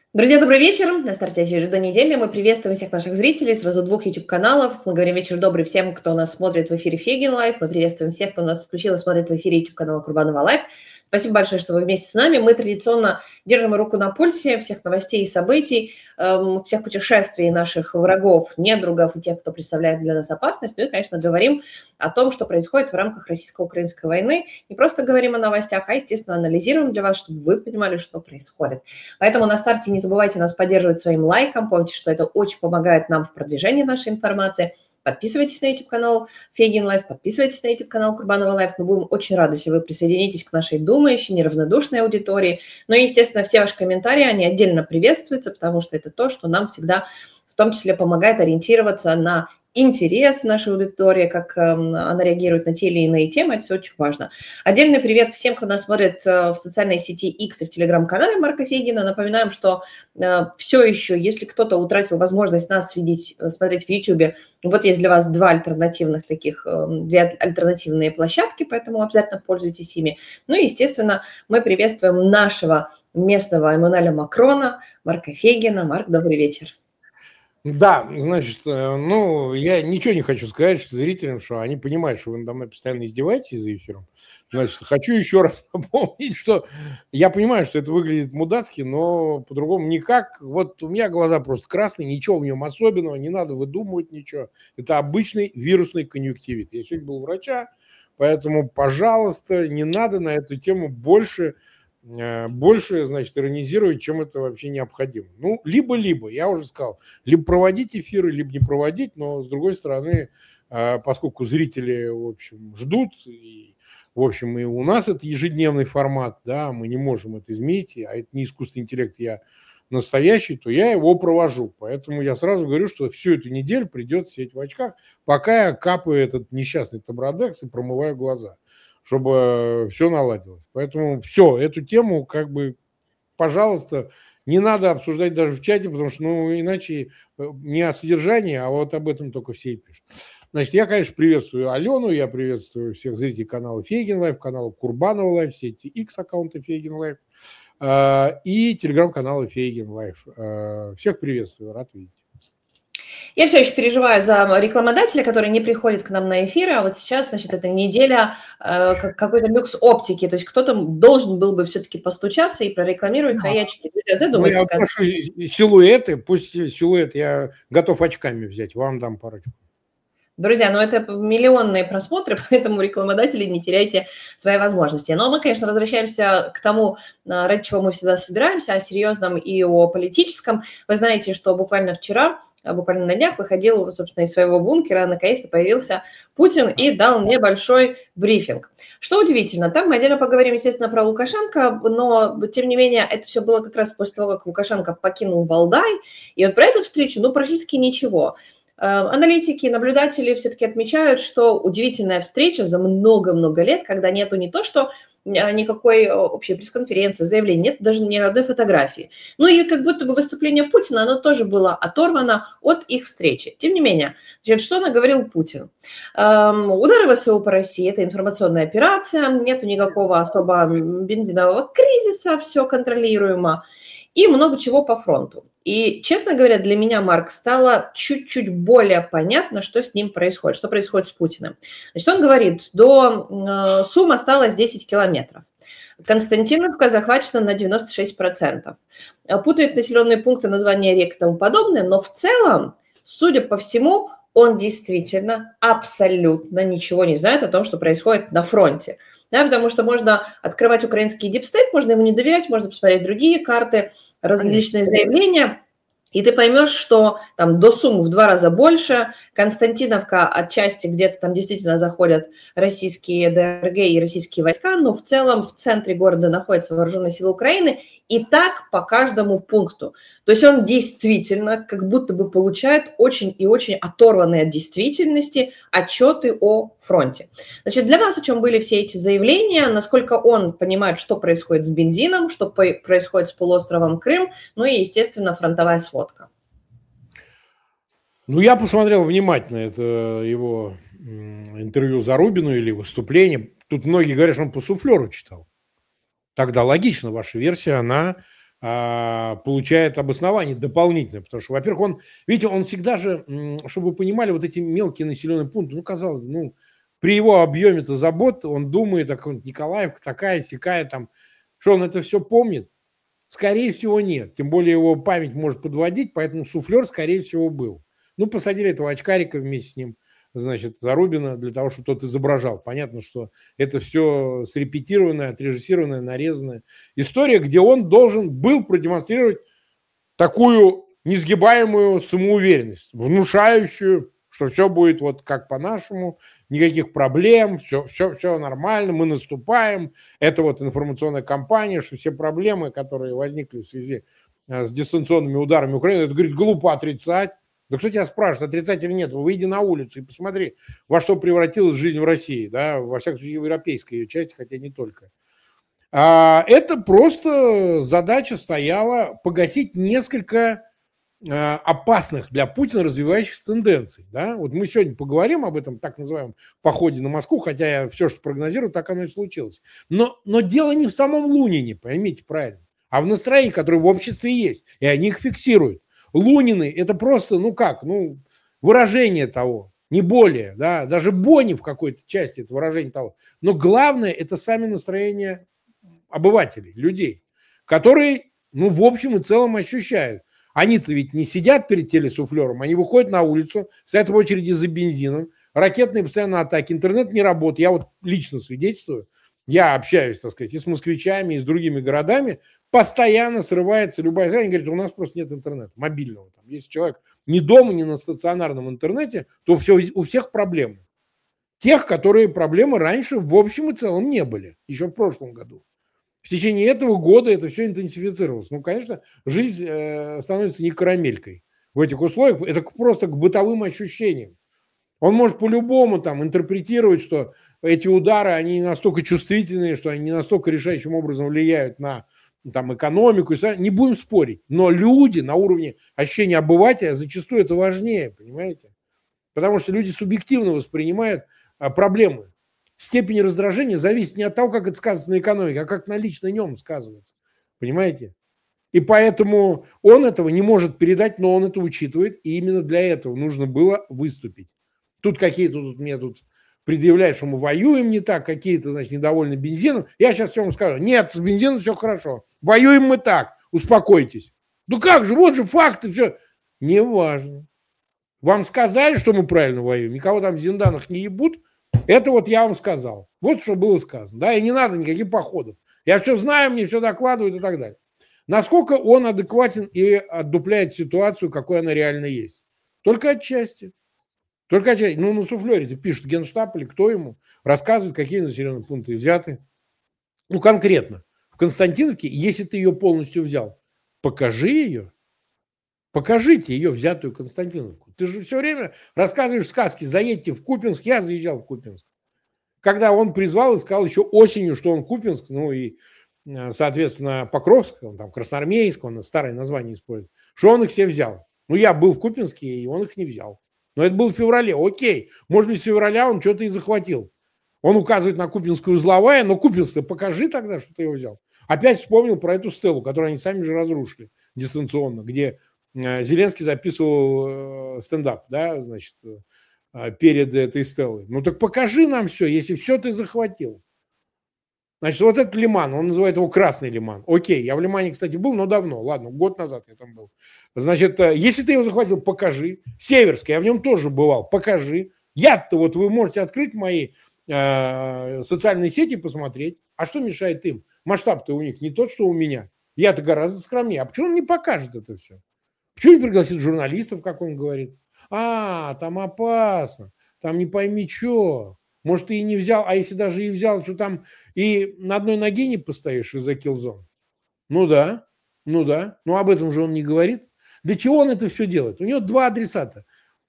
Друзья, добрый вечер. На старте очередной недели. Мы приветствуем всех наших зрителей сразу двух YouTube-каналов. Мы говорим вечер добрый всем, кто нас смотрит в эфире Фейгин Лайв. Мы приветствуем всех, кто нас включил и смотрит в эфире YouTube-канала Курбанова Лайв. Спасибо большое, что вы вместе с нами. Мы традиционно держим руку на пульсе всех новостей и событий, всех путешествий наших врагов, недругов и тех, кто представляет для нас опасность. Ну и, конечно, говорим о том, что происходит в рамках российско-украинской войны. Не просто говорим о новостях, а, естественно, анализируем для вас, чтобы вы понимали, что происходит. Поэтому на старте не забывайте нас поддерживать своим лайком. Помните, что это очень помогает нам в продвижении нашей информации. Подписывайтесь на YouTube-канал Фейгин Лайв, подписывайтесь на YouTube-канал Курбанова Лайв. Мы будем очень рады, если вы присоединитесь к нашей думающей, неравнодушной аудитории. Ну и, естественно, все ваши комментарии, они отдельно приветствуются, потому что это то, что нам всегда в том числе помогает ориентироваться на интерес нашей аудитории, как она реагирует на те или иные темы, это все очень важно. Отдельный привет всем, кто нас смотрит в социальной сети X и в телеграм-канале Марка Фейгина. Напоминаем, что все еще, если кто-то утратил возможность нас видеть, смотреть в YouTube, вот есть для вас две альтернативные площадки, поэтому обязательно пользуйтесь ими. Ну и, естественно, мы приветствуем нашего местного Эммануэля Макрона, Марка Фейгина. Марк, добрый вечер. Да, значит, я ничего не хочу сказать зрителям, что они понимают, что вы надо мной постоянно издеваетесь за эфиром. Значит, хочу еще раз напомнить, что я понимаю, что это выглядит мудацки, но по-другому никак. Вот у меня глаза просто красные, ничего в нем особенного, не надо выдумывать ничего. Это обычный вирусный конъюнктивит. Я сегодня был у врача, поэтому, пожалуйста, не надо на эту тему больше, значит, иронизировать, чем это вообще необходимо. Ну, либо, я уже сказал, либо проводить эфиры, либо не проводить, но, с другой стороны, поскольку зрители, в общем, ждут, и, в общем, и у нас это ежедневный формат, да, мы не можем это изменить, а это не искусственный интеллект, я настоящий, то я его провожу. Поэтому я сразу говорю, что всю эту неделю придется сидеть в очках, пока я капаю этот несчастный Табрадекс и промываю глаза, чтобы все наладилось. Поэтому все, эту тему пожалуйста, не надо обсуждать даже в чате, потому что, иначе не о содержании, а вот об этом только все и пишут. Значит, я, конечно, приветствую Алену, я приветствую всех зрителей канала Фейгин Лайв, канала Курбанова Лайв, все эти X-аккаунты Фейгин Лайв и телеграм-канала Фейгин Лайв. Всех приветствую, рад видеть. Я все еще переживаю за рекламодателя, который не приходит к нам на эфиры, а вот сейчас, значит, эта неделя какой-то люкс оптики, то есть кто-то должен был бы все-таки постучаться и прорекламировать свои очки. Я прошу силуэты, пусть силуэт я готов очками взять, вам дам парочку. Друзья, это миллионные просмотры, поэтому рекламодатели, не теряйте свои возможности. Но мы, конечно, возвращаемся к тому, ради чего мы всегда собираемся, о серьезном и о политическом. Вы знаете, что буквально на днях выходил, собственно, из своего бункера, наконец-то появился Путин и дал небольшой брифинг. Что удивительно, там мы отдельно поговорим, естественно, про Лукашенко, но, тем не менее, это все было как раз после того, как Лукашенко покинул Валдай, и вот про эту встречу, практически ничего. Аналитики, наблюдатели все-таки отмечают, что удивительная встреча за много-много лет, когда нету не то, что никакой общей пресс-конференции, заявления, нет даже ни одной фотографии. И как будто бы выступление Путина, оно тоже было оторвано от их встречи. Тем не менее, что наговорил Путин? Удары ВСУ по России – это информационная операция, нету никакого особо бензинового кризиса, все контролируемо. И много чего по фронту. И, честно говоря, для меня, Марк, стало чуть-чуть более понятно, что с ним происходит, что происходит с Путиным. Значит, он говорит, до Сум осталось 10 километров. Константиновка захвачена на 96%. Путает населенные пункты, названия рек и тому подобное, но в целом, судя по всему, он действительно абсолютно ничего не знает о том, что происходит на фронте. Да, потому что можно открывать украинский дипстейт, можно ему не доверять, можно посмотреть другие карты, различные заявления, и ты поймешь, что там до Сум в 2 раза больше, Константиновка отчасти где-то там действительно заходят российские ДРГ и российские войска, но в целом в центре города находятся вооруженные силы Украины, и так по каждому пункту. То есть он действительно как будто бы получает очень и очень оторванные от действительности отчеты о фронте. Значит, для вас о чем были все эти заявления, насколько он понимает, что происходит с бензином, что происходит с полуостровом Крым, и, естественно, фронтовая сводка. Я посмотрел внимательно это его интервью Зарубину или выступление. Тут многие говорят, что он по суфлеру читал. Тогда логично, ваша версия, она получает обоснование дополнительное. Потому что, во-первых, он, видите, он всегда же, чтобы вы понимали, вот эти мелкие населенные пункты, ну, казалось бы, ну, при его объеме-то забот, он думает, так вот Николаевка такая-сякая там, что он это все помнит? Скорее всего, нет. Тем более его память может подводить, поэтому суфлер, скорее всего, был. Ну, посадили этого очкарика вместе с ним, значит, Зарубина, для того, чтобы тот изображал. Понятно, что это все срепетированная, отрежиссированная, нарезанная история, где он должен был продемонстрировать такую несгибаемую самоуверенность, внушающую, что все будет вот как по-нашему, никаких проблем, все нормально, мы наступаем. Это вот информационная кампания, что все проблемы, которые возникли в связи с дистанционными ударами Украины, это, говорит, глупо отрицать. Да кто тебя спрашивает, отрицать или нет? Выйди на улицу и посмотри, во что превратилась жизнь в России, да, во всяком случае в европейской ее части, хотя не только. Это просто задача стояла погасить несколько опасных для Путина развивающихся тенденций. Да? Вот мы сегодня поговорим об этом так называемом походе на Москву, хотя я все, что прогнозирую, так оно и случилось. Но дело не в самом Лунине, поймите правильно, а в настроении, которое в обществе есть, и они их фиксируют. Лунины – это просто, выражение того, не более, да, даже Бони в какой-то части это выражение того. Но главное – это сами настроения обывателей, людей, которые, в общем и целом ощущают. Они-то ведь не сидят перед телесуфлером, они выходят на улицу, стоят в очереди за бензином, ракетные постоянно атаки, интернет не работает. Я вот лично свидетельствую, я общаюсь, так сказать, и с москвичами, и с другими городами, постоянно срывается любая связь, они говорят, у нас просто нет интернета, мобильного. Там. Если человек не дома, не на стационарном интернете, то у всех проблемы. Тех, которые проблемы раньше в общем и целом не были, еще в прошлом году. В течение этого года это все интенсифицировалось. Конечно, жизнь становится не карамелькой в этих условиях. Это просто к бытовым ощущениям. Он может по-любому там интерпретировать, что эти удары, они настолько чувствительные, что они не настолько решающим образом влияют на там, экономику. Не будем спорить. Но люди на уровне ощущения обывателя зачастую это важнее, понимаете? Потому что люди субъективно воспринимают проблемы. Степень раздражения зависит не от того, как это сказывается на экономике, а как на лично нем сказывается. Понимаете? И поэтому он этого не может передать, но он это учитывает. И именно для этого нужно было выступить. Тут какие-то мне тут предъявляют, что мы воюем не так, какие-то, значит, недовольны бензином. Я сейчас всем скажу, нет, с бензином все хорошо. Воюем мы так, успокойтесь. Ну как же, вот же факты, все. Неважно. Вам сказали, что мы правильно воюем, никого там в Зинданах не ебут. Это вот я вам сказал. Вот что было сказано. Да, и не надо никаких походов. Я все знаю, мне все докладывают и так далее. Насколько он адекватен и отдупляет ситуацию, какой она реально есть? Только отчасти. Только отчасти. На суфлере-то пишет Генштаб или кто ему, рассказывает, какие населенные пункты взяты. Конкретно. В Константиновке, если ты ее полностью взял, покажи ее. Покажите ее, взятую Константиновку. Ты же все время рассказываешь сказки. Заедьте в Купинск. Я заезжал в Купинск. Когда он призвал и сказал еще осенью, что он Купинск, соответственно, Покровск, он там Красноармейск, он старое название использует, что он их все взял. Я был в Купинске, и он их не взял. Но это было в феврале. Окей, может быть, с февраля он что-то и захватил. Он указывает на Купинскую узловая, но Купинск, покажи тогда, что ты его взял. Опять вспомнил про эту стелу, которую они сами же разрушили дистанционно, где Зеленский записывал стендап, да, значит, перед этой стелой. Так покажи нам все, если все ты захватил. Значит, вот этот лиман, он называет его Красный лиман. Окей, я в лимане, кстати, был, но давно, ладно, год назад я там был. Значит, если ты его захватил, покажи. Северский, я в нем тоже бывал, покажи. Я-то вот вы можете открыть мои социальные сети и посмотреть. А что мешает им? Масштаб-то у них не тот, что у меня. Я-то гораздо скромнее. А почему он не покажет это все? Почему не пригласит журналистов, как он говорит? Там опасно, там не пойми что. Может, ты и не взял, а если даже и взял, то там и на одной ноге не постоишь из-за киллзон. Да. Об этом же он не говорит. Для чего он это все делает? У него два адресата.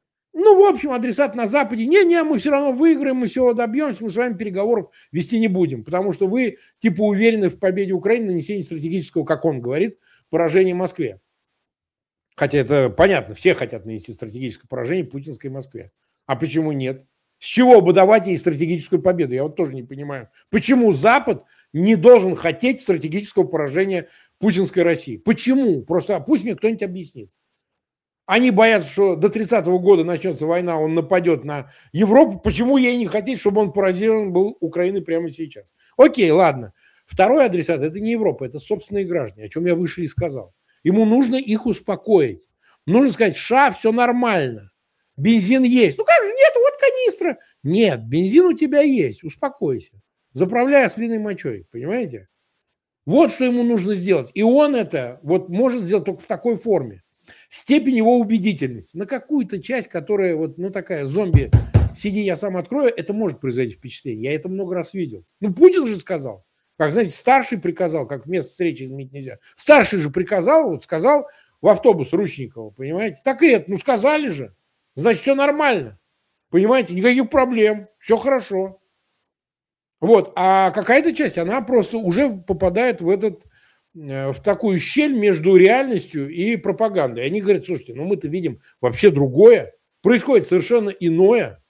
В общем, адресат на Западе. Не, мы все равно выиграем, мы все добьемся, мы с вами переговоров вести не будем, потому что вы типа уверены в победе Украины, нанесении стратегического, как он говорит, поражения Москве. Хотя это понятно, все хотят нанести стратегическое поражение путинской Москве. А почему нет? С чего бы давать ей стратегическую победу? Я вот тоже не понимаю. Почему Запад не должен хотеть стратегического поражения путинской России? Почему? Просто пусть мне кто-нибудь объяснит. Они боятся, что до 30-го года начнется война, он нападет на Европу. Почему ей не хотеть, чтобы он поразирован был Украиной прямо сейчас? Окей, ладно. Второй адресат – это не Европа, это собственные граждане, о чем я выше и сказал. Ему нужно их успокоить. Нужно сказать: ша, все нормально. Бензин есть. Ну как же, нет, вот канистра. Нет, бензин у тебя есть, успокойся. Заправляй ослиной мочой, понимаете? Вот что ему нужно сделать. И он это вот может сделать только в такой форме. Степень его убедительности. На какую-то часть, которая вот, ну такая зомби, сиди, я сам открою, это может произойти впечатление. Я это много раз видел. Ну Путин же сказал. Как, знаете, старший приказал, как место встречи изменить нельзя. Старший же приказал, вот сказал в автобус Ручникова, понимаете? Так и это, ну сказали же. Значит, все нормально. Понимаете, никаких проблем, все хорошо. Вот, а какая-то часть, она просто уже попадает в такую щель между реальностью и пропагандой. Они говорят: слушайте, ну мы-то видим вообще другое. Происходит совершенно иное.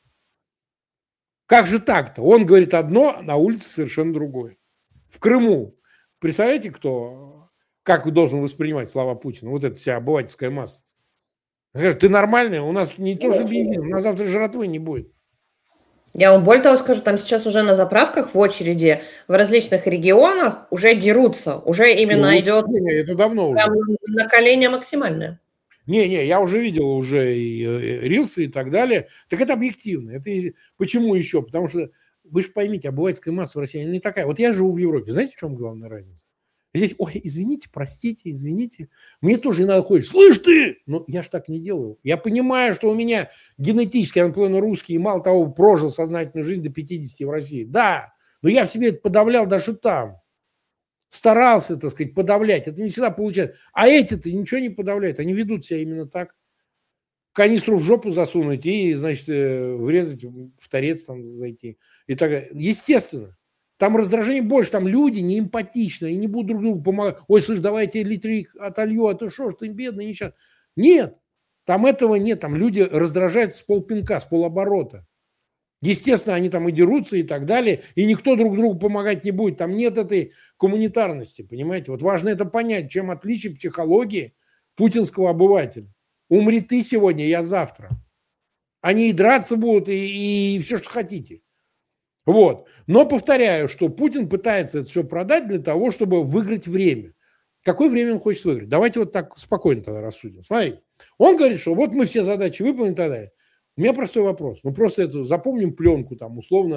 Как же так-то? Он говорит одно, а на улице совершенно другое. В Крыму, представляете, как должен воспринимать слова Путина? Вот эта вся обывательская масса. Скажет: ты нормальный, у нас не то, что бензин, у нас завтра жратвы не будет. Я вам более того скажу, там сейчас уже на заправках в очереди в различных регионах уже дерутся, уже именно идет это давно уже. накаление максимальное. Не, я уже видел уже и рилсы и так далее. Так это объективно. Это почему еще? Потому что вы же поймите, обывательская масса в России не такая. Вот я живу в Европе. Знаете, в чем главная разница? Здесь: ой, извините, простите, извините. Мне тоже иногда хочется: слышь ты! Но я ж так не делаю. Я понимаю, что у меня генетически, я наполовину русский, и мало того, прожил сознательную жизнь до 50 в России. Да, но я в себе это подавлял даже там. Старался, так сказать, подавлять. Это не всегда получается. А эти-то ничего не подавляют. Они ведут себя именно так. Канистру в жопу засунуть и, значит, врезать в торец, там зайти. И так далее. Естественно. Там раздражение больше, там люди не эмпатичны, и не будут друг другу помогать. Ой, слышь, давай я тебе литрик отолью, а то что ж ты бедный, несчастный. Нет, там этого нет, там люди раздражаются с полпинка, с полоборота. Естественно, они там и дерутся и так далее, и никто друг другу помогать не будет. Там нет этой коммунитарности, понимаете? Вот важно это понять, чем отличие психологии путинского обывателя. Умри ты сегодня, я завтра. Они и драться будут, и все, что хотите. Вот. Но повторяю, что Путин пытается это все продать для того, чтобы выиграть время. Какое время он хочет выиграть? Давайте вот так спокойно тогда рассудим. Смотрите. Он говорит, что вот мы все задачи выполним и так далее. У меня простой вопрос. Ну, просто это запомним пленку, там, условно,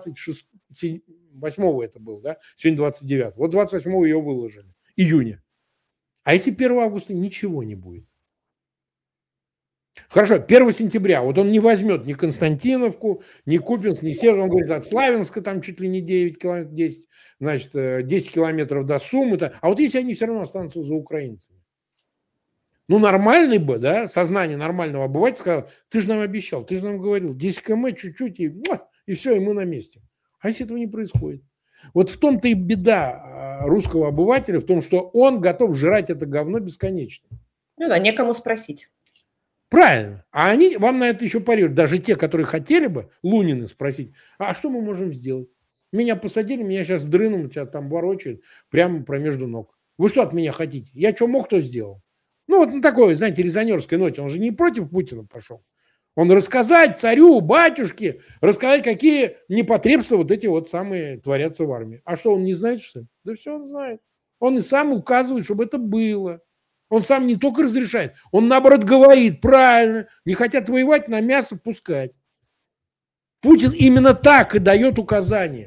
28-го это было, да? Сегодня 29-го. Вот 28-го ее выложили. Июня. А если 1 августа ничего не будет? Хорошо, 1 сентября, вот он не возьмет ни Константиновку, ни Купинск, ни Север, он говорит: от Славянска там чуть ли не 9 километров, 10, значит, 10 километров до Сумы. А вот если они все равно останутся за украинцами? Ну, нормальный бы, да, сознание нормального обывателя сказал: ты же нам обещал, ты же нам говорил, 10 км чуть-чуть, и все, и мы на месте. А если этого не происходит? Вот в том-то и беда русского обывателя, в том, что он готов жрать это говно бесконечно. Ну да, некому спросить. Правильно. А они вам на это еще парируют. Даже те, которые хотели бы, Лунины, спросить: а что мы можем сделать? Меня посадили, меня сейчас дрыном, сейчас там ворочают прямо промежду ног. Вы что от меня хотите? Я что мог, то сделал. Ну, вот на такой, знаете, резонерской ноте. Он же не против Путина пошел. Он рассказать царю, батюшке, рассказать, какие непотребства вот эти вот самые творятся в армии. А что, он не знает, что ли? Да все он знает. Он и сам указывает, чтобы это было. Он сам не только разрешает, он, наоборот, говорит: правильно, не хотят воевать, на мясо пускать. Путин именно так и дает указания.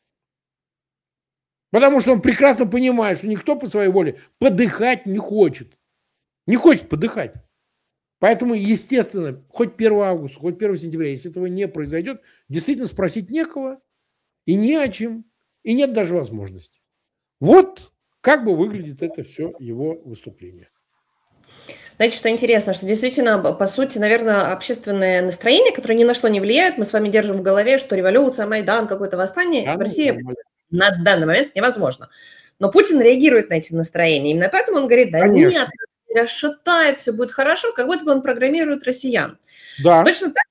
Потому что он прекрасно понимает, что никто по своей воле подыхать не хочет. Не хочет подыхать. Поэтому, естественно, хоть 1 августа, хоть 1 сентября, если этого не произойдет, действительно спросить некого и не о чем, и нет даже возможности. Вот как бы выглядит это все его выступление. Знаете, что интересно, что действительно, по сути, наверное, общественное настроение, которое ни на что не влияет, мы с вами держим в голове, что революция, Майдан, какое-то восстание в России на данный момент невозможно. Но Путин реагирует на эти настроения. Именно поэтому он говорит: да нет, расшатает, все будет хорошо, как будто бы он программирует россиян. Да. Точно так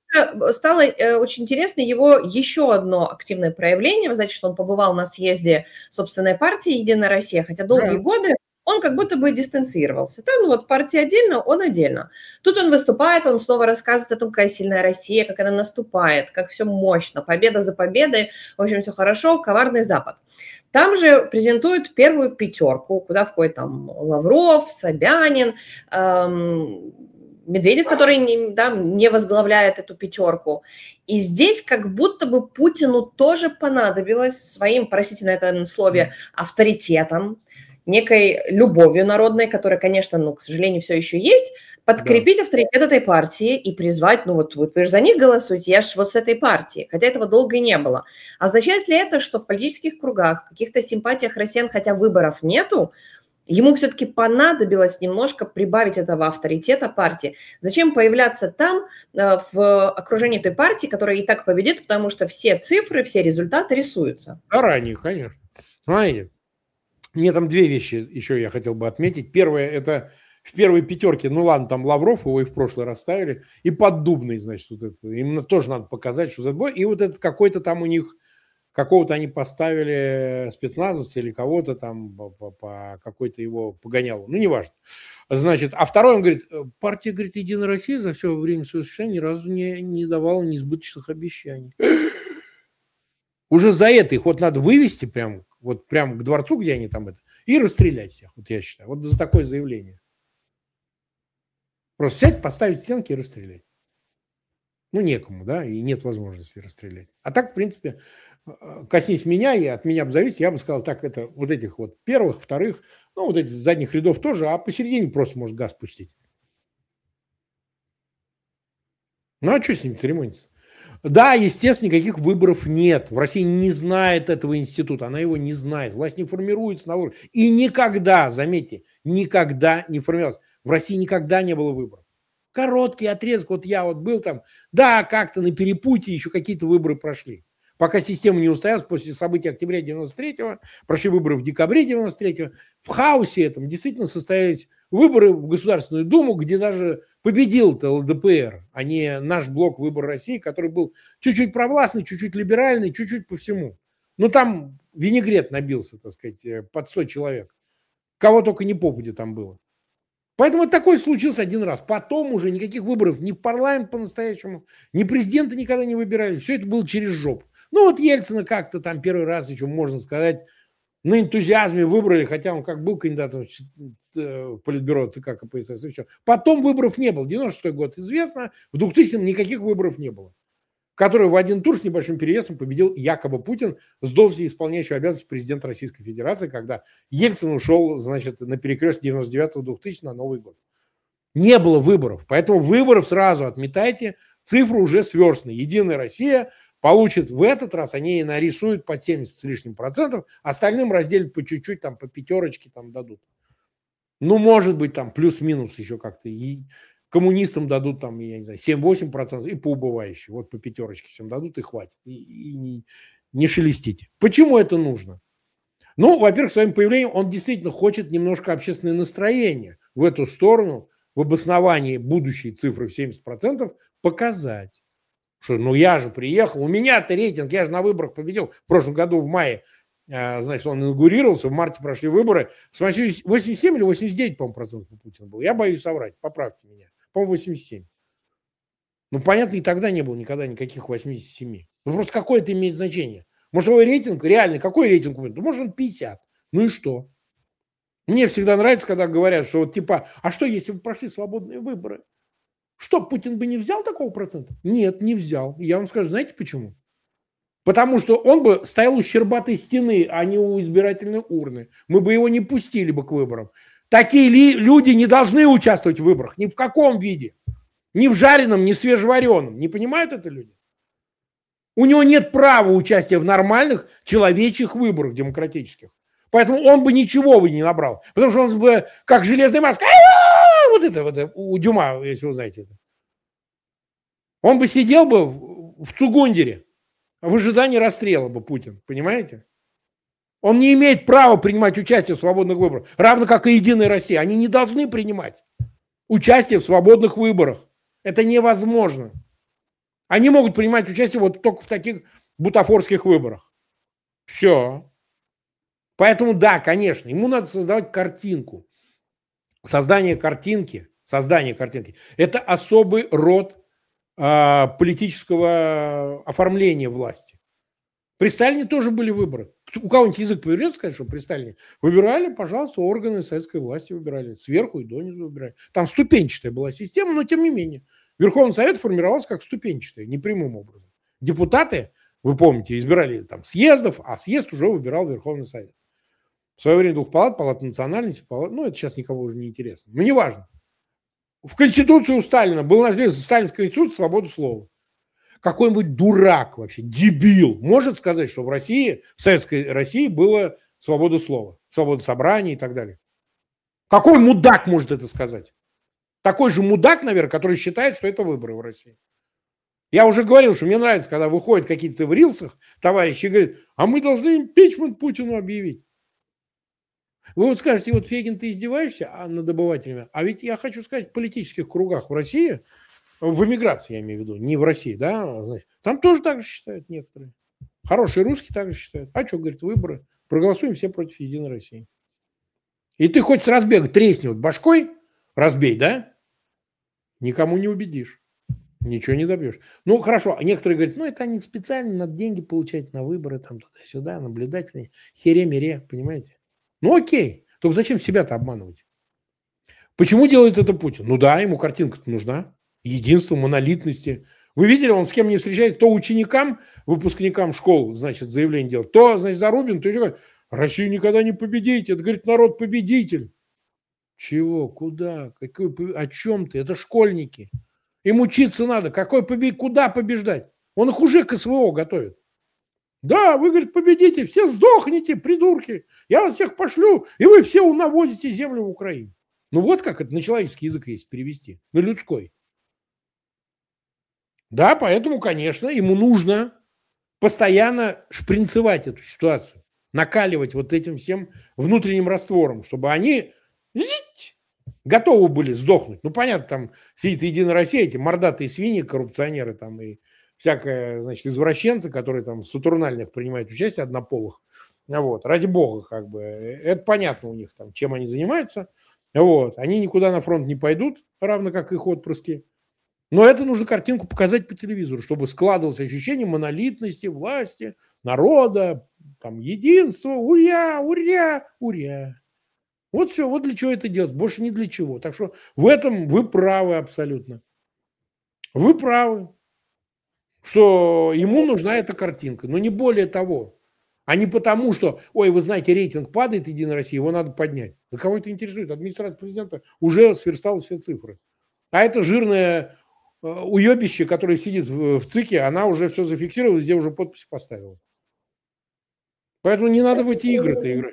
стало очень интересно его еще одно активное проявление. Вы знаете, что он побывал на съезде собственной партии «Единая Россия», хотя долгие годы он как будто бы дистанцировался. Да, ну вот партия отдельно, он отдельно. Тут он выступает, он снова рассказывает о том, какая сильная Россия, как она наступает, как все мощно, победа за победой, в общем, все хорошо, коварный Запад. Там же презентуют первую пятерку, куда входит там Лавров, Собянин, Медведев, который не возглавляет эту пятерку. И здесь как будто бы Путину тоже понадобилось своим, простите на этом слове, авторитетом, некой любовью народной, которая, конечно, к сожалению, все еще есть, подкрепить авторитет этой партии и призвать, вот вы же за них голосуете, я же вот с этой партии, хотя этого долго и не было. Означает ли это, что в политических кругах, в каких-то симпатиях россиян, хотя выборов нету, ему все-таки понадобилось немножко прибавить этого авторитета партии? Зачем появляться там, в окружении той партии, которая и так победит, потому что все цифры, все результаты рисуются? Заранее, конечно. Смотрите, мне там две вещи еще я хотел бы отметить. Первое, это в первой пятерке, ладно, там Лавров, его и в прошлый раз ставили, и Поддубный, значит, вот это. Им тоже надо показать, что за бой. И вот это какой-то там у них, какого-то они поставили спецназовца или кого-то там по какой-то его погонялу. Неважно. Значит, а второй, он говорит, партия, говорит, «Единая Россия» за все время своего существования ни разу не давала несбыточных обещаний. Уже за это их надо вывести прям к дворцу, где они там и расстрелять всех, я считаю. Вот за такое заявление. Просто взять, поставить стенки и расстрелять. Некому, да, и нет возможности расстрелять. А так, в принципе, коснись меня, и от меня бы зависит, я бы сказал, так, это вот этих первых, вторых, вот этих задних рядов тоже, а посередине просто может газ пустить. А что с ними церемониться? Да, естественно, никаких выборов нет. В России не знает этого института, она его не знает. Власть не формируется на уровне. И никогда, заметьте, никогда не формировалась. В России никогда не было выборов. Короткий отрезок, я был там, да, как-то на перепутье еще какие-то выборы прошли. Пока система не устоялась, после событий октября 93-го, прошли выборы в декабре 93-го, в хаосе этом действительно состоялись выборы в Государственную Думу, где даже победил-то ЛДПР, а не наш блок «Выбор России», который был чуть-чуть провластный, чуть-чуть либеральный, чуть-чуть по всему. Там винегрет набился, так сказать, под 100 человек. Кого только не попади там было. Поэтому такое случилось один раз. Потом уже никаких выборов ни в парламент по-настоящему, ни президента никогда не выбирали. Все это было через жопу. Ельцина как-то там первый раз еще, можно сказать, на энтузиазме выбрали, хотя он как был кандидатом в Политбюро ЦК КПСС и все. Потом выборов не было. 96-й год известно, в 2000-м никаких выборов не было. Который в один тур с небольшим перевесом победил якобы Путин с должности исполняющего обязанности президента Российской Федерации, когда Ельцин ушел, значит, на перекрестке 99-2000 на Новый год. Не было выборов, поэтому выборов сразу отметайте, цифры уже сверстаны. Единая Россия получит в этот раз, они нарисуют под 70 с лишним процентов, остальным разделят по чуть-чуть, там по пятерочке там дадут. Может быть, там плюс-минус еще как-то. И коммунистам дадут там, я не знаю, 7-8% и по убывающей. По пятерочке всем дадут и хватит. И не шелестите. Почему это нужно? Во-первых, своим появлением он действительно хочет немножко общественное настроение в эту сторону, в обосновании будущей цифры в 70% показать. Что, я же приехал, у меня-то рейтинг, я же на выборах победил. В прошлом году в мае, значит, он инаугурировался, в марте прошли выборы. 87 или 89, по-моему, процентов у Путина было. Я боюсь соврать, поправьте меня. По-моему, 87. Понятно, и тогда не было никогда никаких 87. Просто какое это имеет значение? Может, его рейтинг, реальный, какой рейтинг? Может, он 50. И что? Мне всегда нравится, когда говорят, что а что, если бы прошли свободные выборы? Что, Путин бы не взял такого процента? Нет, не взял. И я вам скажу, знаете почему? Потому что он бы стоял у щербатой стены, а не у избирательной урны. Мы бы его не пустили бы к выборам. Такие люди не должны участвовать в выборах. Ни в каком виде. Ни в жареном, ни в свежевареном. Не понимают это люди? У него нет права участия в нормальных человечьих выборах демократических. Поэтому он бы ничего бы не набрал. Потому что он бы, как железная маска, вот это у Дюма, если вы знаете это. Он бы сидел бы в Цугундере в ожидании расстрела бы Путин, понимаете? Он не имеет права принимать участие в свободных выборах, равно как и Единая Россия. Они не должны принимать участие в свободных выборах. Это невозможно. Они могут принимать участие вот только в таких бутафорских выборах. Все. Поэтому да, конечно, ему надо создавать картинку. Создание картинки – это особый род политического оформления власти. При Сталине тоже были выборы. У кого-нибудь язык повернется сказать, что при Сталине выбирали, пожалуйста, органы советской власти выбирали. Сверху и донизу выбирали. Там ступенчатая была система, но тем не менее. Верховный Совет формировался как ступенчатый, непрямым образом. Депутаты, вы помните, избирали там съездов, а съезд уже выбирал Верховный Совет. В свое время двух палат, палата национальности, ну это сейчас никого уже не интересно. Но неважно. В Конституции у Сталина был написан сталинская конституция свободу слова. Какой-нибудь дурак вообще, дебил, может сказать, что в России, в Советской России была свобода слова, свобода собраний и так далее. Какой мудак может это сказать? Такой же мудак, наверное, который считает, что это выборы в России. Я уже говорил, что мне нравится, когда выходят какие-то в рилсах товарищи и говорят, а мы должны импичмент Путину объявить. Вы вот скажете, вот Фегин, ты издеваешься над обывателями? А ведь я хочу сказать, в политических кругах в России, в эмиграции я имею в виду, не в России, да, там тоже так же считают некоторые. Хорошие русские так же считают. А что, говорит, выборы, проголосуем все против Единой России. И ты хоть с разбега тресни вот башкой, разбей, да, никому не убедишь. Ничего не добьешь. Ну, хорошо, а некоторые говорят, ну, это они специально надо деньги получать на выборы, там, туда-сюда, наблюдательные, хере-мере, понимаете? Ну, окей, только зачем себя-то обманывать? Почему делает это Путин? Ну да, ему картинка-то нужна. Единство, монолитности. Вы видели, он с кем не встречает, то ученикам, выпускникам школ, значит, заявление делает, то, значит, Зарубин, то еще говорит, Россию никогда не победите. Это, говорит, народ-победитель. Чего? Куда? О чем ты? Это школьники. Им учиться надо. Куда побеждать? Он их уже к СВО готовит. Да, вы, говорит, победите, все сдохните, придурки. Я вас всех пошлю, и вы все унавозите землю в Украину. Ну вот как это на человеческий язык есть перевести, на людской. Да, поэтому, конечно, ему нужно постоянно шпринцевать эту ситуацию, накаливать вот этим всем внутренним раствором, чтобы они готовы были сдохнуть. Ну, понятно, там сидит Единая Россия, эти мордатые свиньи, коррупционеры там и всякое, значит, извращенцы, которые там в сатурнальных принимают участие, однополых. Вот, ради бога, как бы, это понятно у них там, чем они занимаются. Вот, они никуда на фронт не пойдут, равно как их отпрыски. Но это нужно картинку показать по телевизору, чтобы складывалось ощущение монолитности, власти, народа, там, единства, уря, уря, уря. Вот все, вот для чего это делать, больше ни для чего. Так что в этом вы правы абсолютно. Вы правы, что ему нужна эта картинка, но не более того. А не потому, что, ой, вы знаете, рейтинг падает Единой России, его надо поднять. Да кого это интересует? Администрация президента уже сверстала все цифры. А это жирное уебище, которое сидит в ЦИКе, она уже все зафиксировала, везде уже подпись поставила. Поэтому не надо в эти игры-то играть.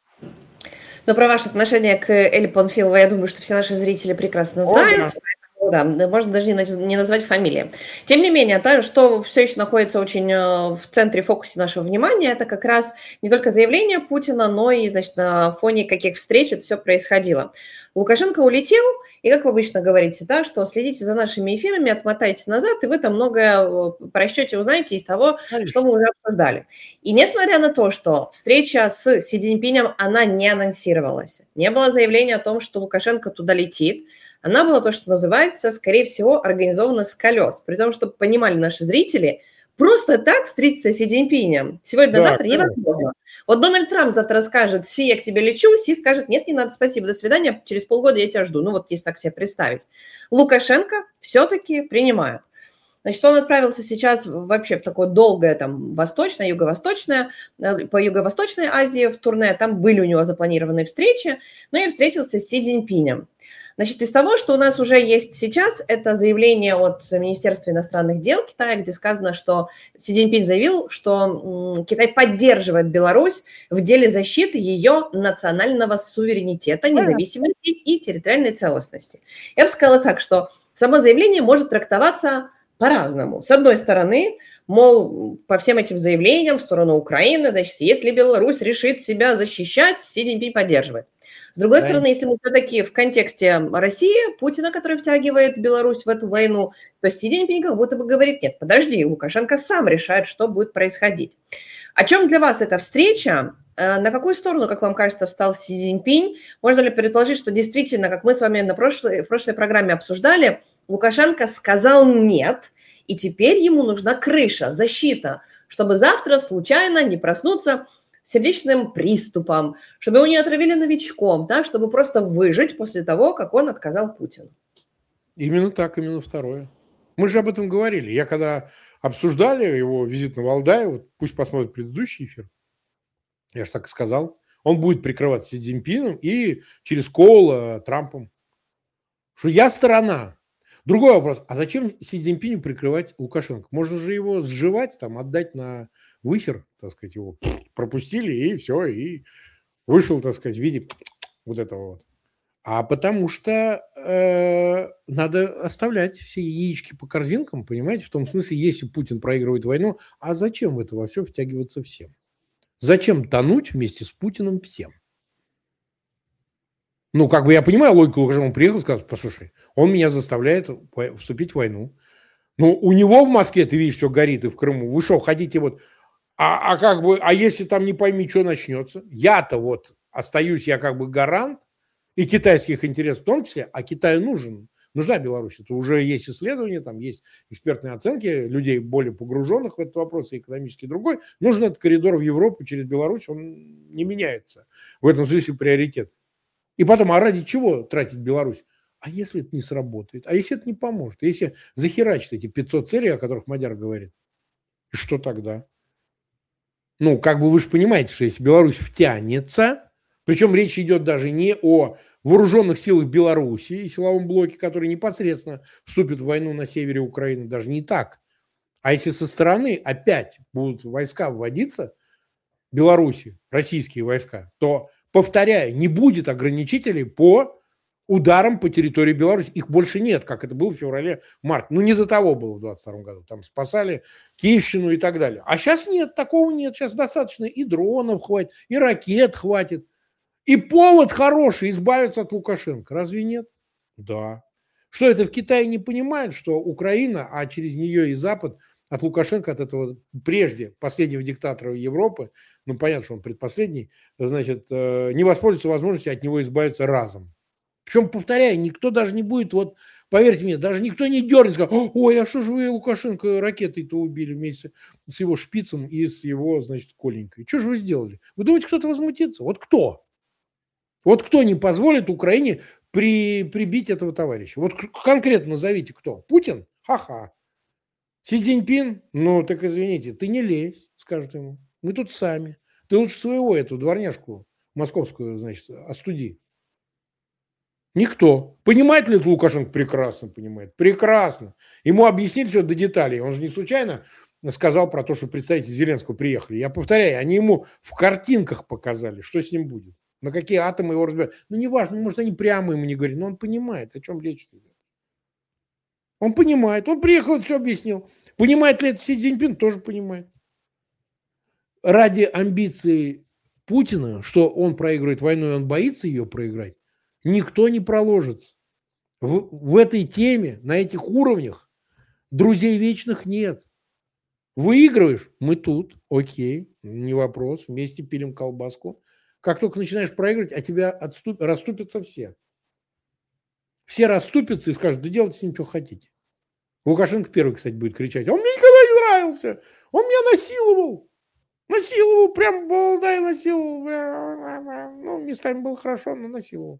Но про ваше отношение к Элле Панфиловой, я думаю, что все наши зрители прекрасно знают. Да, можно даже не назвать фамилии. Тем не менее, что все еще находится очень в центре фокуса нашего внимания, это как раз не только заявление Путина, но и, значит, на фоне каких встреч это все происходило. Лукашенко улетел, и, как вы обычно говорите, да, что следите за нашими эфирами, отмотайте назад, и вы там многое по расчете узнаете из того, что мы уже обсуждали. И несмотря на то, что встреча с Си Цзиньпинем, она не анонсировалась, не было заявления о том, что Лукашенко туда летит, она была то, что называется, скорее всего, организована с колес. При том, чтобы понимали наши зрители, просто так встретиться с Си Цзиньпинем сегодня-завтра невозможно. Вот Дональд Трамп завтра скажет, Си, я к тебе лечу, Си скажет, нет, не надо, спасибо, до свидания, через полгода я тебя жду. Ну вот если так себе представить. Лукашенко все-таки принимает. Значит, он отправился сейчас вообще в такое долгое там восточное, юго-восточное, по Юго-Восточной Азии в турне, там были у него запланированные встречи, но и встретился с Си Цзиньпинем. Значит, из того, что у нас уже есть сейчас, это заявление от Министерства иностранных дел Китая, где сказано, что Си Цзиньпин заявил, что Китай поддерживает Беларусь в деле защиты ее национального суверенитета, независимости и территориальной целостности. Я бы сказала так, что само заявление может трактоваться по-разному. С одной стороны, мол, по всем этим заявлениям в сторону Украины, значит, если Беларусь решит себя защищать, Си Цзиньпин поддерживает. С С другой стороны, если мы все-таки в контексте России, Путина, который втягивает Беларусь в эту войну, то Си Цзиньпинь как будто бы говорит, нет, подожди, Лукашенко сам решает, что будет происходить. О чем для вас эта встреча? На какую сторону, как вам кажется, встал Си Цзиньпинь? Можно ли предположить, что действительно, как мы с вами в прошлой программе обсуждали, Лукашенко сказал нет, и теперь ему нужна крыша, защита, чтобы завтра случайно не проснуться сердечным приступом, чтобы его не отравили новичком, да, чтобы просто выжить после того, как он отказал Путину? Именно так, именно второе. Мы же об этом говорили. Я когда обсуждали его визит на Валдай, вот пусть посмотрят предыдущий эфир, я же так и сказал, он будет прикрываться Си Цзиньпином и через Коула Трампом. Что я сторона. Другой вопрос, а зачем Си Цзиньпиню прикрывать Лукашенко? Можно же его сживать, там, отдать на высер, так сказать, его пропустили, и все, и вышел, так сказать, в виде вот этого вот. А потому что надо оставлять все яички по корзинкам, понимаете? В том смысле, если Путин проигрывает войну, а зачем в это во все втягиваться всем? Зачем тонуть вместе с Путиным всем? Ну, как бы я понимаю логику Лукашенко. Он приехал и сказал, послушай, он меня заставляет вступить в войну. Ну, у него в Москве, ты видишь, все горит, и в Крыму. Вы что, хотите вот... А если там не пойми, что начнется? Я-то вот остаюсь, я как бы гарант, и китайских интересов в том числе, а Китаю нужна Беларусь. Это уже есть исследования, там есть экспертные оценки людей, более погруженных в этот вопрос, и экономически другой. Нужен этот коридор в Европу через Беларусь, он не меняется. В этом смысле приоритет. И потом, а ради чего тратить Беларусь? А если это не сработает? А если это не поможет? Если захерачить эти 500 целей, о которых Мадяр говорит, и что тогда? Ну, как бы вы же понимаете, что если Беларусь втянется, причем речь идет даже не о вооруженных силах Беларуси и силовом блоке, который непосредственно вступит в войну на севере Украины, даже не так. А если со стороны опять будут войска вводиться, Беларуси, российские войска, то, повторяю, не будет ограничителей по ударам по территории Беларуси. Их больше нет, как это было в феврале-марте. Ну, не до того было в 2022 году. Там спасали Киевщину и так далее. А сейчас нет, такого нет. Сейчас достаточно и дронов хватит, и ракет хватит. И повод хороший избавиться от Лукашенко. Разве нет? Да. Что это в Китае не понимают, что Украина, а через нее и Запад, от Лукашенко, от этого прежде последнего диктатора Европы, ну понятно, что он предпоследний, значит, не воспользуется возможностью от него избавиться разом. Причем, повторяю, никто даже не будет, вот поверьте мне, даже никто не дернет, скажет, ой, а что же вы Лукашенко ракетой-то убили вместе с его шпицем и с его, значит, Коленькой? Что же вы сделали? Вы думаете, кто-то возмутится? Вот кто? Вот кто не позволит Украине прибить этого товарища? Вот конкретно назовите кто? Путин? Ха-ха. Си Цзиньпин? Ну, так извините, ты не лезь, скажут ему. Мы тут сами. Ты лучше своего эту дворняжку московскую, значит, остуди. Никто. Понимает ли это Лукашенко? Прекрасно понимает. Прекрасно. Ему объяснили все до деталей. Он же не случайно сказал про то, что представители Зеленского приехали. Я повторяю, они ему в картинках показали, что с ним будет. На какие атомы его разбирают. Ну, неважно, может, они прямо ему не говорят, но он понимает, о чем речь идет. Он понимает. Он приехал, это все объяснил. Понимает ли это Си Цзиньпин? Тоже понимает. Ради амбиций Путина, что он проигрывает войну, и он боится ее проиграть, никто не проложится. В этой теме, на этих уровнях друзей вечных нет. Выигрываешь? Мы тут. Окей, не вопрос. Вместе пилим колбаску. Как только начинаешь проигрывать, от тебя расступятся все. Все расступятся и скажут, да делайте с ним, что хотите. Лукашенко первый, кстати, будет кричать, он мне никогда не нравился, он меня насиловал. Насиловал, прям балдай насиловал. Ну, местами было хорошо, но насиловал.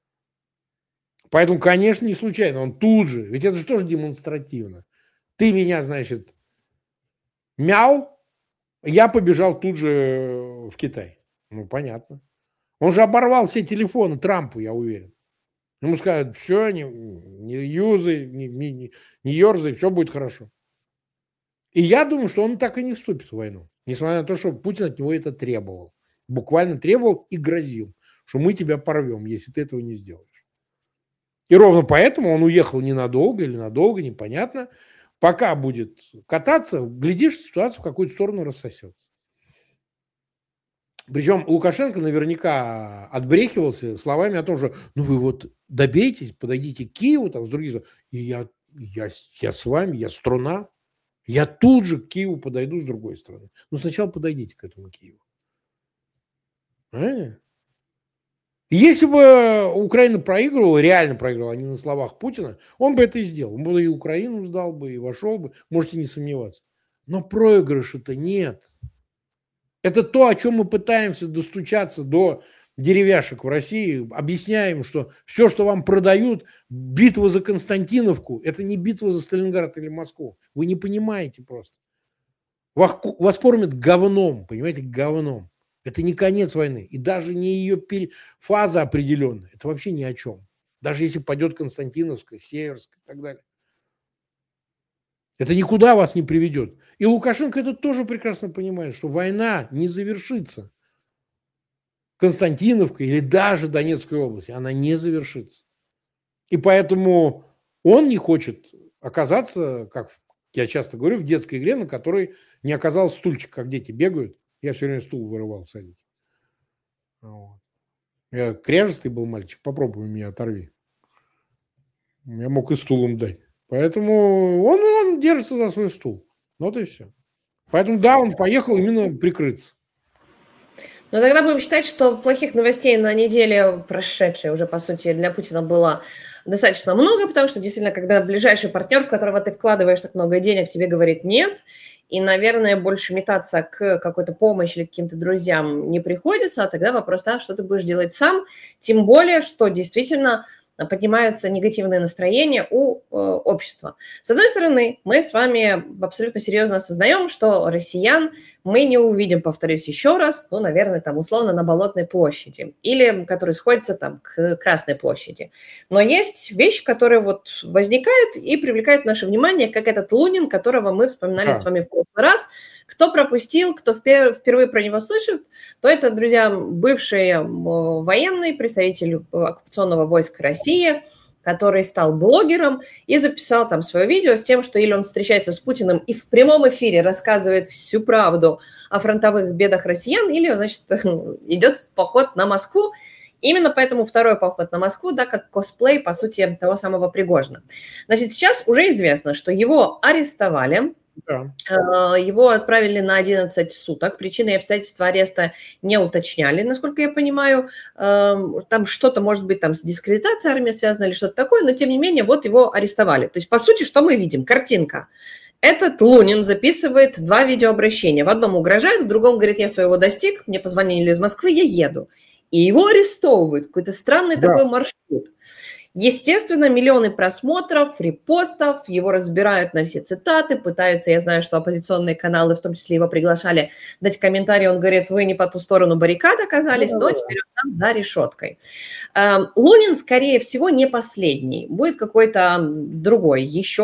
Поэтому, конечно, не случайно, он тут же, ведь это же тоже демонстративно. Ты меня, значит, мял, я побежал тут же в Китай. Ну, понятно. Он же оборвал все телефоны Трампу, я уверен. Ему скажут, все, не юзай, не ерзай, все будет хорошо. И я думаю, что он так и не вступит в войну. Несмотря на то, что Путин от него это требовал. Буквально требовал и грозил, что мы тебя порвем, если ты этого не сделаешь. И ровно поэтому он уехал ненадолго или надолго, непонятно. Пока будет кататься, глядишь, ситуация в какую-то сторону рассосется. Причем Лукашенко наверняка отбрехивался словами о том, что ну вы вот добейтесь, подойдите к Киеву, там, с других, и я с вами, я струна, я тут же к Киеву подойду с другой стороны. Но сначала подойдите к этому Киеву. Если бы Украина проигрывала, реально проигрывала, а не на словах Путина, он бы это и сделал. Он бы и Украину сдал бы, и вошел бы, можете не сомневаться. Но проигрыша-то нет. Это то, о чем мы пытаемся достучаться до деревяшек в России, объясняем, что все, что вам продают, битва за Константиновку, это не битва за Сталинград или Москву. Вы не понимаете просто. Вас кормят говном, понимаете, говном. Это не конец войны. И даже не ее фаза определенная. Это вообще ни о чем. Даже если пойдет Константиновская, Северская и так далее. Это никуда вас не приведет. И Лукашенко это тоже прекрасно понимает, что война не завершится Константиновкой или даже Донецкой области. Она не завершится. И поэтому он не хочет оказаться, как я часто говорю, в детской игре, на которой не оказался стульчик, как дети бегают. Я все время стул вырывал садить. Вот. Я кряжестый был мальчик, попробуй меня оторви. Я мог и стулом дать. Поэтому он держится за свой стул. Вот и все. Поэтому да, он поехал именно прикрыться. Но тогда будем считать, что плохих новостей на неделе прошедшей уже, по сути, для Путина было достаточно много, потому что действительно, когда ближайший партнер, в которого ты вкладываешь так много денег, тебе говорит нет, и, наверное, больше метаться к какой-то помощи или к каким-то друзьям не приходится, а тогда вопрос, да, что ты будешь делать сам, тем более, что действительно поднимаются негативные настроения у общества. С одной стороны, мы с вами абсолютно серьезно осознаем, что россиян мы не увидим, повторюсь еще раз, ну, наверное, там условно на Болотной площади или которые сходятся там к Красной площади. Но есть вещи, которые вот возникают и привлекают наше внимание, как этот Лунин, которого мы вспоминали с вами в прошлый раз. Кто пропустил, кто впервые про него слышит, то это, друзья, бывший военный представитель оккупационного войска России, который стал блогером и записал там свое видео с тем, что или он встречается с Путиным и в прямом эфире рассказывает всю правду о фронтовых бедах россиян, или, значит, идет в поход на Москву. Именно поэтому второй поход на Москву, да, как косплей, по сути, того самого Пригожина. Значит, сейчас уже известно, что его арестовали. Да. Его отправили на 11 суток. Причины и обстоятельства ареста не уточняли, насколько я понимаю. Там что-то, может быть, там с дискредитацией армии связано или что-то такое, но, тем не менее, вот его арестовали. То есть, по сути, что мы видим? Картинка. Этот Лунин записывает 2 видеообращения. В одном угрожает, в другом говорит, я своего достиг, мне позвонили из Москвы, я еду. И его арестовывают. Какой-то странный такой маршрут. Естественно, миллионы просмотров, репостов, его разбирают на все цитаты, пытаются, я знаю, что оппозиционные каналы, в том числе его приглашали дать комментарий, он говорит, вы не по ту сторону баррикад оказались, но теперь он сам за решеткой. Лунин, скорее всего, не последний, будет какой-то другой,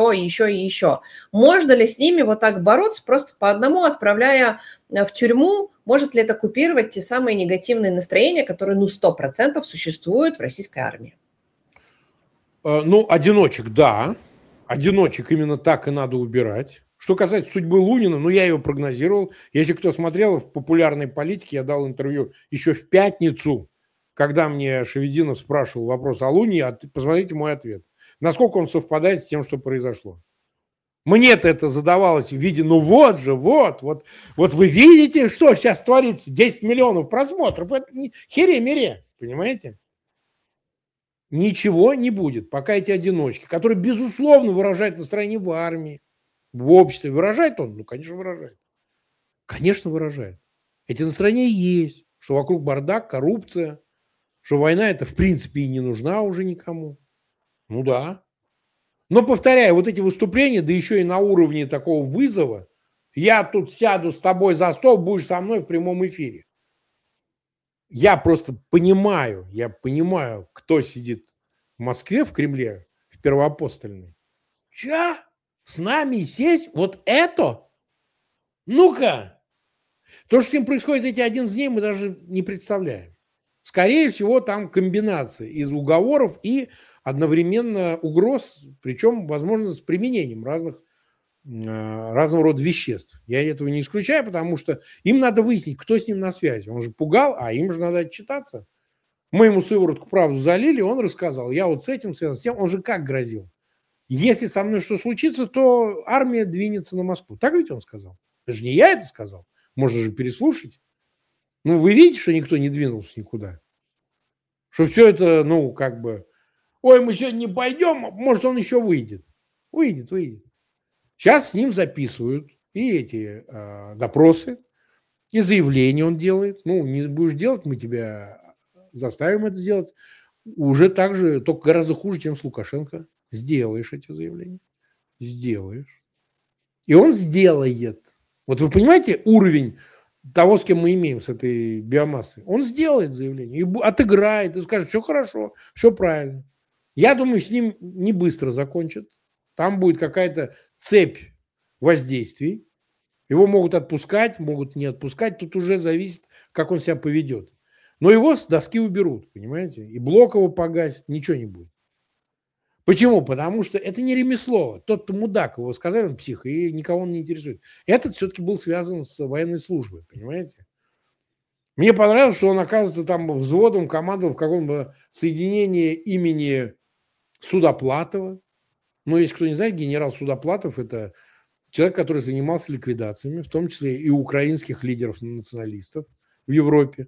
еще. Можно ли с ними вот так бороться, просто по одному отправляя в тюрьму, может ли это купировать те самые негативные настроения, которые, 100% существуют в российской армии? Ну, одиночек, да. Одиночек именно так и надо убирать. Что касается судьбы Лунина, ну, я ее прогнозировал. Если кто смотрел в популярной политике, я дал интервью еще в пятницу, когда мне Шевединов спрашивал вопрос о Лунине, посмотрите мой ответ. Насколько он совпадает с тем, что произошло. Мне-то это задавалось в виде, ну вот же, вот вы видите, что сейчас творится? 10 миллионов просмотров. Это не хере-мере, понимаете? Ничего не будет, пока эти одиночки, которые, безусловно, выражают настроение в армии, в обществе. Выражает он? Ну, конечно, выражает. Конечно, выражает. Эти настроения есть, что вокруг бардак, коррупция, что война это, в принципе, и не нужна уже никому. Ну да. Но, повторяю, вот эти выступления, да еще и на уровне такого вызова, я тут сяду с тобой за стол, будешь со мной в прямом эфире. Я просто понимаю, кто сидит в Москве, в Кремле, в Первоапостольной. Чё? С нами сесть? Вот это? Ну-ка! То, что с ним происходит эти 11 дней, мы даже не представляем. Скорее всего, там комбинация из уговоров и одновременно угроз, причем, возможно, с применением разных разного рода веществ. Я этого не исключаю, потому что им надо выяснить, кто с ним на связи. Он же пугал, а им же надо отчитаться. Мы ему сыворотку правду залили, он рассказал. Я вот с этим связан, с тем. Он же как грозил? Если со мной что случится, то армия двинется на Москву. Так ведь он сказал? Это же не я это сказал. Можно же переслушать. Ну, вы видите, что никто не двинулся никуда? Что все это, ну, как бы, ой, мы сегодня не пойдем, может, он еще выйдет. Выйдет. Сейчас с ним записывают и эти допросы, и заявление он делает. Ну, не будешь делать, мы тебя заставим это сделать. Уже так же, только гораздо хуже, чем с Лукашенко. Сделаешь эти заявления. Сделаешь. И он сделает. Вот вы понимаете уровень того, с кем мы имеем, с этой биомассой? Он сделает заявление, и отыграет, и скажет, все хорошо, все правильно. Я думаю, с ним не быстро закончат. Там будет какая-то цепь воздействий. Его могут отпускать, могут не отпускать. Тут уже зависит, как он себя поведет. Но его с доски уберут, понимаете? И блок его погасит, ничего не будет. Почему? Потому что это не ремесло. Тот-то мудак, его сказали, он псих, и никого он не интересует. Этот все-таки был связан с военной службой, понимаете? Мне понравилось, что он, оказывается, там взводом командовал в каком-то соединении имени Судоплатова. Ну, если кто не знает, генерал Судоплатов – это человек, который занимался ликвидациями, в том числе и украинских лидеров-националистов в Европе.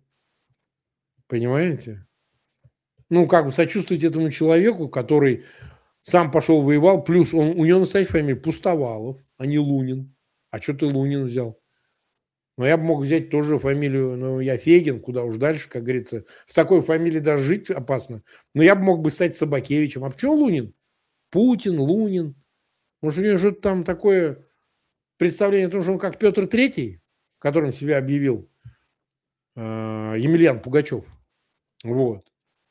Понимаете? Ну, как бы сочувствовать этому человеку, который сам пошел воевал, плюс у него настоящая фамилия Пустовалов, а не Лунин. А что ты Лунин взял? Ну, я бы мог взять тоже фамилию, ну, я Фегин, куда уж дальше, как говорится. С такой фамилией даже жить опасно. Но я бы мог бы стать Собакевичем. А почему Лунин? Путин, Лунин. Может, у него что-то там такое представление о том, что он как Петр Третий, которым себя объявил Емельян Пугачев. Вот.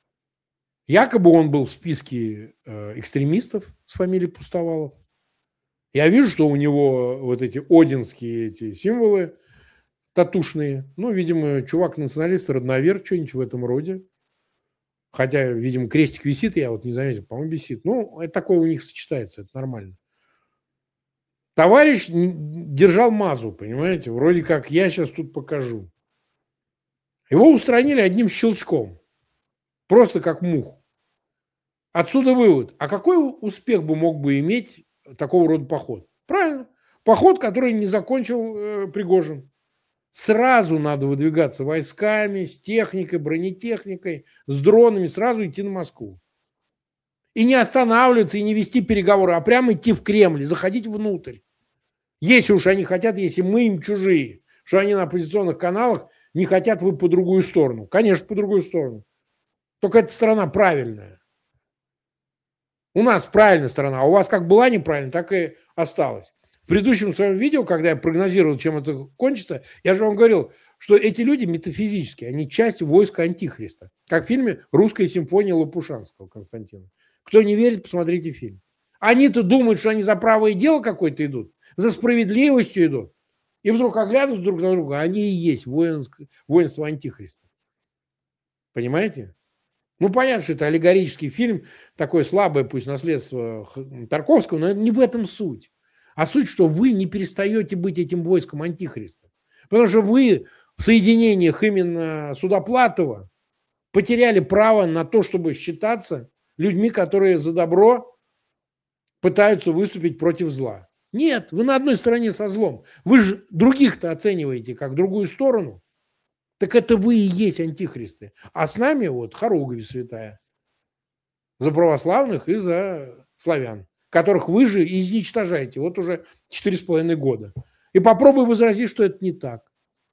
Якобы он был в списке экстремистов с фамилией Пустовалов. Я вижу, что у него вот эти одинские эти символы татушные. Ну, видимо, чувак-националист, родновер, что-нибудь в этом роде. Хотя, видимо, крестик висит, я вот не заметил, по-моему, висит. Ну, это такое у них сочетается, это нормально. Товарищ держал мазу, понимаете? Вроде как я сейчас тут покажу. Его устранили одним щелчком. Просто как муху. Отсюда вывод. А какой успех бы мог бы иметь такого рода поход? Правильно. Поход, который не закончил Пригожин. Сразу надо выдвигаться войсками, с техникой, бронетехникой, с дронами, сразу идти на Москву. И не останавливаться, и не вести переговоры, а прямо идти в Кремль, заходить внутрь. Если уж они хотят, если мы им чужие, что они на оппозиционных каналах не хотят, вы по другую сторону. Конечно, по другую сторону. Только эта сторона правильная. У нас правильная сторона, а у вас как была неправильная, так и осталась. В предыдущем своем видео, когда я прогнозировал, чем это кончится, я же вам говорил, что эти люди метафизические, они часть войска Антихриста. Как в фильме «Русская симфония» Лопушанского Константина. Кто не верит, посмотрите фильм. Они-то думают, что они за правое дело какое-то идут, за справедливостью идут. И вдруг оглядываются друг на друга, они и есть воинство Антихриста. Понимаете? Ну, понятно, что это аллегорический фильм, такое слабое, пусть наследство Тарковского, но не в этом суть. А суть, что вы не перестаете быть этим войском Антихриста. Потому что вы в соединениях именно Судоплатова потеряли право на то, чтобы считаться людьми, которые за добро пытаются выступить против зла. Нет, вы на одной стороне со злом. Вы же других-то оцениваете как другую сторону. Так это вы и есть антихристы. А с нами вот хоругвь святая. За православных и за славян, которых вы же и изничтожаете вот уже 4,5 года. И попробуй возразить, что это не так.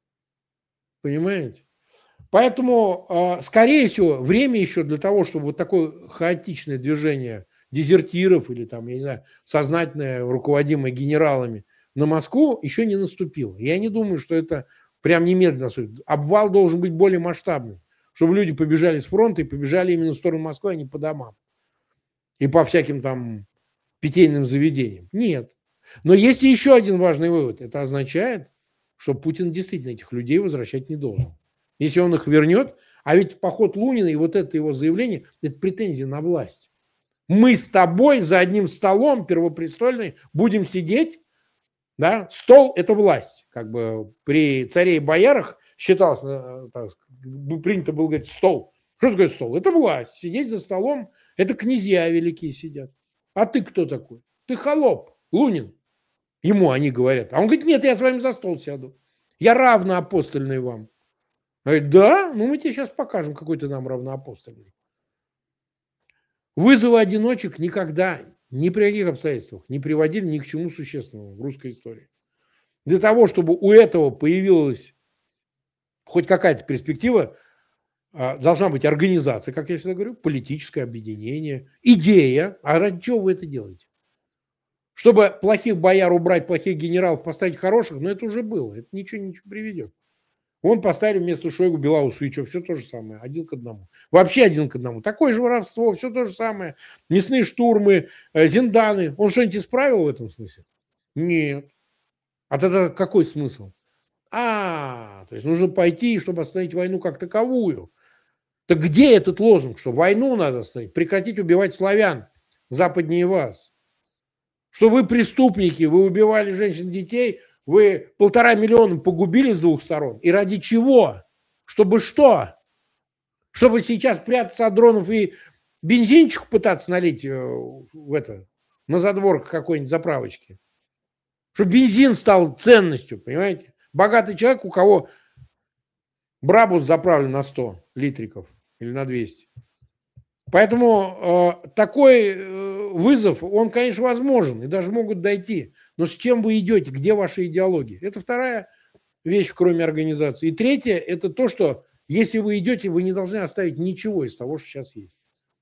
Понимаете? Поэтому, скорее всего, время еще для того, чтобы вот такое хаотичное движение дезертиров или там, я не знаю, сознательное, руководимое генералами на Москву еще не наступило. Я не думаю, что это прям немедленно наступит. Обвал должен быть более масштабный, чтобы люди побежали с фронта и побежали именно в сторону Москвы, а не по домам. И по всяким там питейным заведениям. Нет. Но есть еще один важный вывод. Это означает, что Путин действительно этих людей возвращать не должен. Если он их вернет, а ведь поход Лунина и вот это его заявление, это претензия на власть. Мы с тобой за одним столом первопрестольный будем сидеть, Да? Стол – это власть. Как бы при царе и боярах считалось, так, принято было говорить стол. Что такое стол? Это власть. Сидеть за столом – это князья великие сидят. А ты кто такой? Ты холоп, Лунин. Ему они говорят. А он говорит, нет, я с вами за стол сяду. Я равноапостольный вам. Говорит, да? Ну мы тебе сейчас покажем, какой ты нам равноапостольный. Вызовы одиночек никогда, ни при каких обстоятельствах не приводили ни к чему существенному в русской истории. Для того, чтобы у этого появилась хоть какая-то перспектива, должна быть организация, как я всегда говорю, политическое объединение, идея. А ради чего вы это делаете? Чтобы плохих бояр убрать, плохих генералов поставить хороших, но это уже было, это ничего не приведет. Он поставили вместо Шойгу Белоусу, и что, все то же самое, один к одному. Вообще один к одному. Такое же воровство, все то же самое. Мясные штурмы, Зинданы. Он что-нибудь исправил в этом смысле? Нет. А тогда какой смысл? То есть нужно пойти, чтобы остановить войну как таковую. Так где этот лозунг, что войну надо остановить, прекратить убивать славян западнее вас? Что вы преступники, вы убивали женщин, детей, вы 1,5 миллиона погубили с двух сторон. И ради чего? Чтобы что? Чтобы сейчас прятаться от дронов и бензинчик пытаться налить на задворках какой-нибудь заправочки. Чтобы бензин стал ценностью, понимаете? Богатый человек, у кого Брабус заправлен на 100 литриков или на 200. Поэтому такой вызов, он, конечно, возможен, и даже могут дойти. Но с чем вы идете? Где ваша идеология? Это вторая вещь, кроме организации. И третье, это то, что если вы идете, вы не должны оставить ничего из того, что сейчас есть.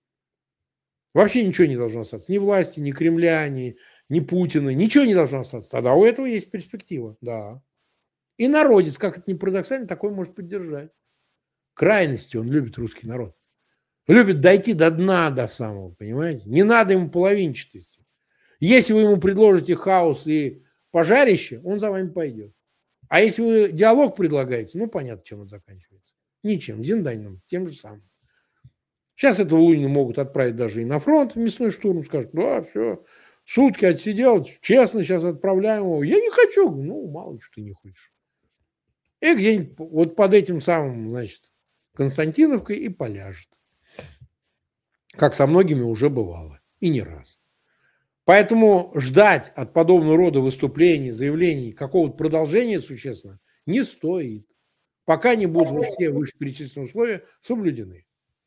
Вообще ничего не должно остаться. Ни власти, ни Кремля, ни Путина. Ничего не должно остаться. Тогда у этого есть перспектива. Да. И народец, как это ни парадоксально, такой может поддержать. Крайности он любит, русский народ. Любит дойти до дна, до самого, понимаете? Не надо ему половинчатости. Если вы ему предложите хаос и пожарище, он за вами пойдет. А если вы диалог предлагаете, ну, понятно, чем он заканчивается. Ничем, Зинданином, тем же самым. Сейчас этого Лунина могут отправить даже и на фронт в мясной штурм, скажут, да, все, сутки отсидел, честно, сейчас отправляем его. Я не хочу. Ну, мало ли, что ты не хочешь. И где-нибудь вот под этим самым, значит, Константиновкой и поляжет. Как со многими уже бывало. И не раз. Поэтому ждать от подобного рода выступлений, заявлений какого-то продолжения существенно не стоит. Пока не будут все вышеперечисленные условия соблюдены.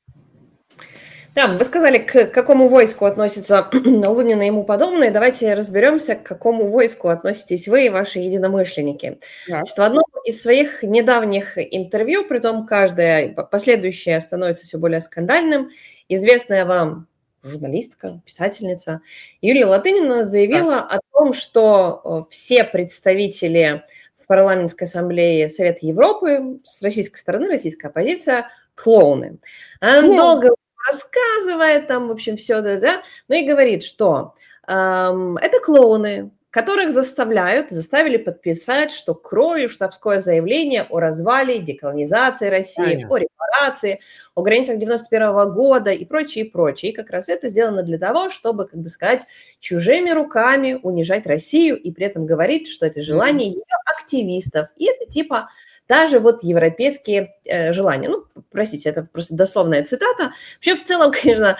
Да, вы сказали, к какому войску относятся Лунин и ему подобные. Давайте разберемся, к какому войску относитесь вы и ваши единомышленники. Да. Значит, в одном из своих недавних интервью, притом каждое последующее становится все более скандальным, известная вам журналистка, писательница Юлия Латынина заявила о том, что все представители в парламентской ассамблее Совета Европы с российской стороны, российская оппозиция, клоуны. Она долго рассказывает там, в общем, все, ну и говорит, что это клоуны, которых заставили подписать, что кровью штабское заявление о развале, деколонизации России, о репарации, о границах 91 года и прочее, и прочее. И как раз это сделано для того, чтобы, как бы сказать, чужими руками унижать Россию и при этом говорить, что это желание ее активистов. И это типа даже вот европейские желания. Ну, простите, это просто дословная цитата. Вообще, в целом, конечно,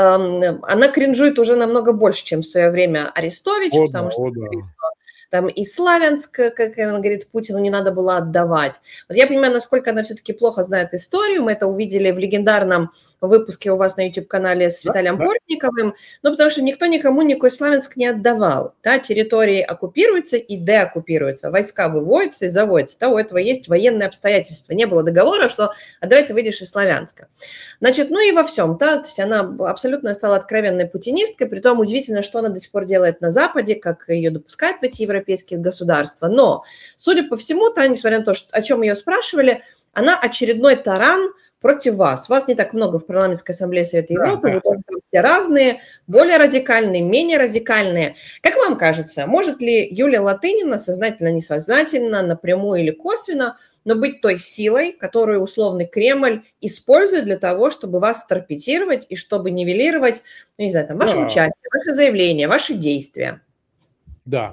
она кринжует уже намного больше, чем в свое время Арестович, потому что там и Славянск, как он говорит, Путину не надо было отдавать. Вот я понимаю, насколько она все-таки плохо знает историю. Мы это увидели в легендарном выпуске у вас на YouTube-канале с Виталием Портниковым, ну, потому что никто никому никакой Славянск не отдавал. Да? Территории оккупируются и деоккупируются, войска выводятся и заводятся. Да, у этого есть военные обстоятельства. Не было договора, что «а давай ты выйдешь из Славянска». Значит, ну и во всем, да, то есть она абсолютно стала откровенной путинисткой, притом удивительно, что она до сих пор делает на Западе, как ее допускают в эти европейские государства. Но, судя по всему, несмотря на то, о чем ее спрашивали, она очередной таран против вас. Вас не так много в парламентской ассамблее Совета Европы, вы тоже все разные, более радикальные, менее радикальные. Как вам кажется, может ли Юлия Латынина сознательно, несознательно, напрямую или косвенно, но быть той силой, которую условный Кремль использует для того, чтобы вас торпедировать и чтобы нивелировать, ну, не знаю, там, ваше участие, ваше заявление, ваши действия? Да.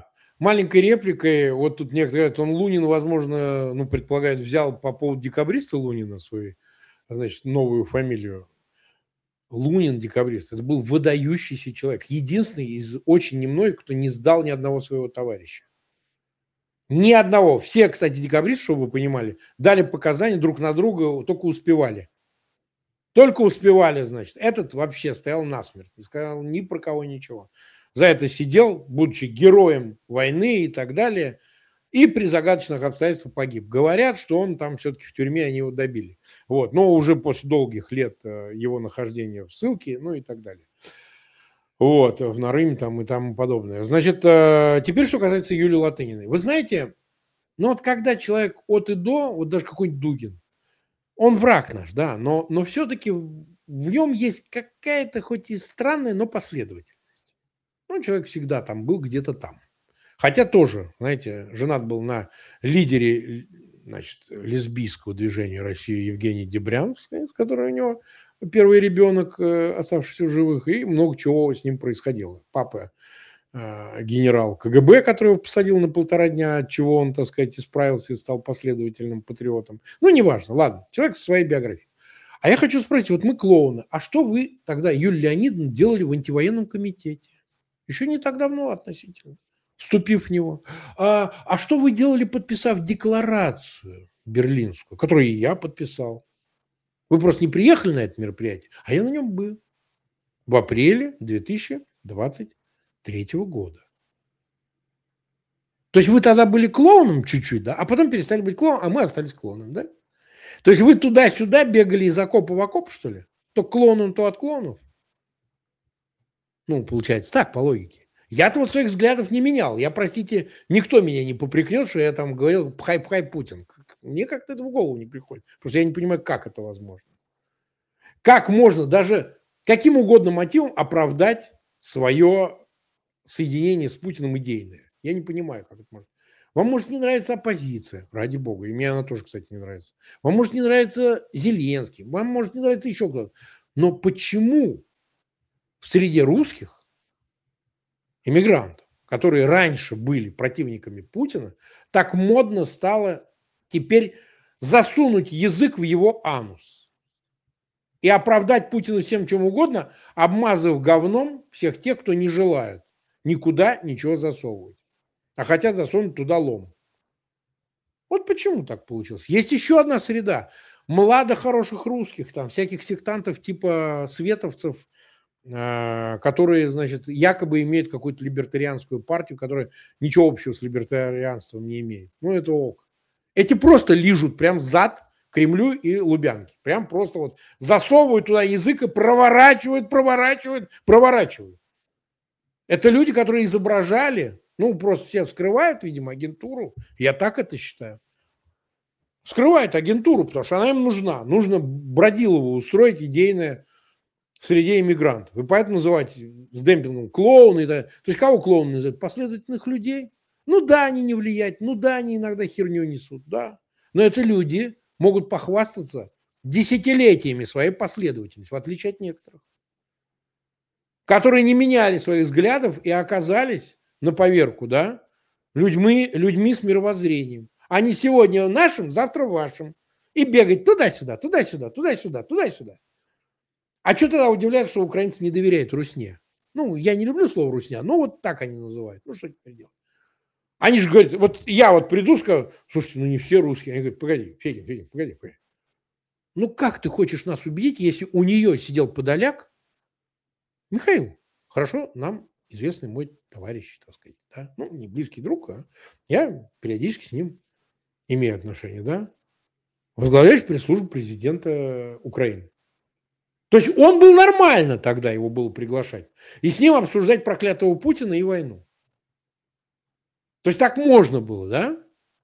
маленькой репликой, вот тут некоторые говорят, он Лунин, возможно, ну, предполагают, взял по поводу декабриста Лунина свою, значит, новую фамилию. Лунин, декабрист, это был выдающийся человек. Единственный из очень немногих, кто не сдал ни одного своего товарища. Ни одного. Все, кстати, декабристы, чтобы вы понимали, дали показания друг на друга, только успевали. Только успевали, значит. Этот вообще стоял насмерть. Не сказал ни про кого ничего. За это сидел, будучи героем войны и так далее. И при загадочных обстоятельствах погиб. Говорят, что он там все-таки в тюрьме, они его добили. Вот. Но уже после долгих лет его нахождения в ссылке, ну и так далее. Вот, в Нарыме там и тому подобное. Значит, теперь, что касается Юлии Латыниной. Вы знаете, ну вот когда человек от и до, вот даже какой-нибудь Дугин, он враг наш, да, но все-таки в нем есть какая-то хоть и странная, но последовательность. Ну, человек всегда там был, где-то там. Хотя тоже, знаете, женат был на лидере, значит, лесбийского движения России Евгении Дебрянской, с которой у него первый ребенок, оставшийся в живых, и много чего с ним происходило. Папа генерал КГБ, которого посадил на 1,5 дня, от чего он, так сказать, исправился и стал последовательным патриотом. Ну, неважно, ладно, человек со своей биографией. А я хочу спросить, вот мы клоуны, а что вы тогда, Юлия Леонидовна, делали в антивоенном комитете? Еще не так давно относительно, вступив в него. А что вы делали, подписав декларацию берлинскую, которую и я подписал? Вы просто не приехали на это мероприятие, а я на нем был в апреле 2023 года. То есть вы тогда были клоуном чуть-чуть, да, а потом перестали быть клоуном, а мы остались клоуном, да? То есть вы туда-сюда бегали из окопа в окоп, что ли? То к клоунам, то от клоунов? Ну, получается так, по логике. Я-то вот своих взглядов не менял. Я, простите, никто меня не попрекнет, что я там говорил «пхай-пхай Путин». Мне как-то это в голову не приходит. Потому что я не понимаю, как это возможно. Как можно даже каким угодно мотивом оправдать свое соединение с Путиным идейное? Я не понимаю, как это можно. Вам может не нравиться оппозиция, ради бога, и мне она тоже, кстати, не нравится. Вам может не нравиться Зеленский, вам может не нравиться еще кто-то. Но почему в среде русских эмигрантов, которые раньше были противниками Путина, так модно стало теперь засунуть язык в его анус и оправдать Путина всем чем угодно, обмазав говном всех тех, кто не желают никуда ничего засовывать, а хотят засунуть туда лом. Вот почему так получилось. Есть еще одна среда. Млада хороших русских, там, всяких сектантов типа световцев, которые, значит, якобы имеют какую-то либертарианскую партию, которая ничего общего с либертарианством не имеет. Ну, это ок. Эти просто лижут прям зад Кремлю и Лубянке. Прям просто вот засовывают туда язык и проворачивают. Это люди, которые изображали, ну, просто все вскрывают, видимо, агентуру. Я так это считаю. Вскрывают агентуру, потому что она им нужна. Нужно Бродилову устроить идейное в среде иммигрантов. И поэтому называть с демпингом клоуны. То есть кого клоуны называют? Последовательных людей. Ну да, они не влияют. Ну да, они иногда херню несут. Да. Но это люди могут похвастаться десятилетиями своей последовательности, в отличие от некоторых, которые не меняли своих взглядов и оказались на поверку, да, людьми с мировоззрением. Они сегодня нашим, завтра вашим. И бегать туда-сюда, туда-сюда, туда-сюда, туда-сюда. А что тогда удивляет, что украинцы не доверяют русне? Ну, я не люблю слово русня, но вот так они называют. Ну, что теперь делать? Они же говорят, вот я вот приду, скажу, слушайте, ну не все русские. Они говорят, погоди, Федя, погоди. Ну, как ты хочешь нас убедить, если у нее сидел подоляк, Михаил, хорошо, нам известный мой товарищ, так сказать, да? Ну, не близкий друг, а я периодически с ним имею отношения, да? Возглавляющий пресс-службу президента Украины. То есть он был нормально тогда, его было приглашать. И с ним обсуждать проклятого Путина и войну. То есть так можно было, да?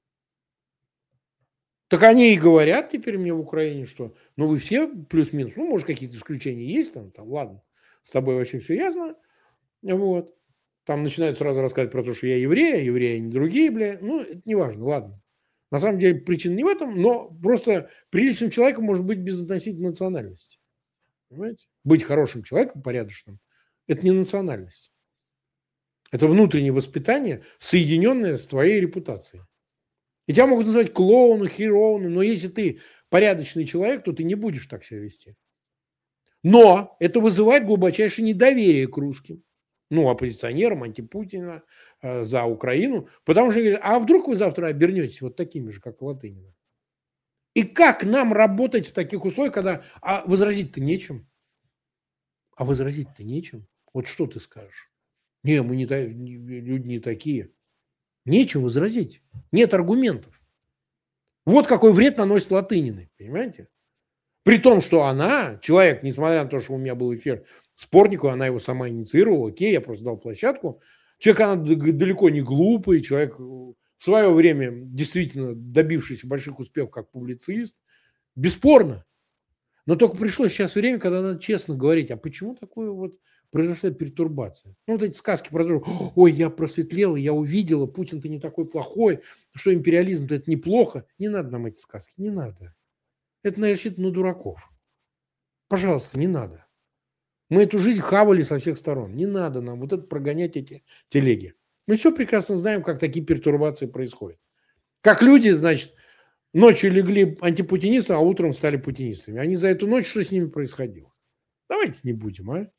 Так они и говорят теперь мне в Украине, что ну вы все плюс-минус, ну, может, какие-то исключения есть, там, ладно, с тобой вообще все ясно. Вот. Там начинают сразу рассказывать про то, что я еврей, а евреи не другие, бля. Ну, это не важно, ладно. На самом деле причина не в этом, но просто приличным человеком может быть без относительной национальности. Понимаете? Быть хорошим человеком, порядочным, это не национальность. Это внутреннее воспитание, соединенное с твоей репутацией. И тебя могут называть клоуном, хероуном, но если ты порядочный человек, то ты не будешь так себя вести. Но это вызывает глубочайшее недоверие к русским. Ну, оппозиционерам, антипутина, за Украину. Потому что говорят, а вдруг вы завтра обернетесь вот такими же, как Латынина? И как нам работать в таких условиях, когда возразить-то нечем? А возразить-то нечем. Вот что ты скажешь? Не, мы люди не такие. Нечем возразить. Нет аргументов. Вот какой вред наносит Латыниной, понимаете? При том, что она, человек, несмотря на то, что у меня был эфир с Портниковой, она его сама инициировала, окей, я просто дал площадку. Человек, она далеко не глупый, человек в свое время действительно добившийся больших успехов как публицист, бесспорно. Но только пришло сейчас время, когда надо честно говорить, а почему такое вот произошла пертурбация? Ну, вот эти сказки про то, ой, я просветлела, я увидела, Путин-то не такой плохой, что империализм-то это неплохо. Не надо нам эти сказки, не надо. Это, наверное, рассчитано на дураков. Пожалуйста, не надо. Мы эту жизнь хавали со всех сторон. Не надо нам вот это прогонять эти телеги. Мы все прекрасно знаем, как такие пертурбации происходят. Как люди, значит, ночью легли антипутинисты, а утром стали путинистами. Они за эту ночь, что с ними происходило? Давайте не будем, а?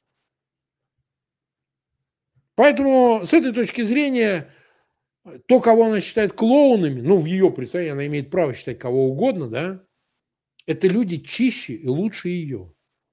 Поэтому с этой точки зрения, то, кого она считает клоунами, ну, в ее представлении она имеет право считать кого угодно, да, это люди чище и лучше ее.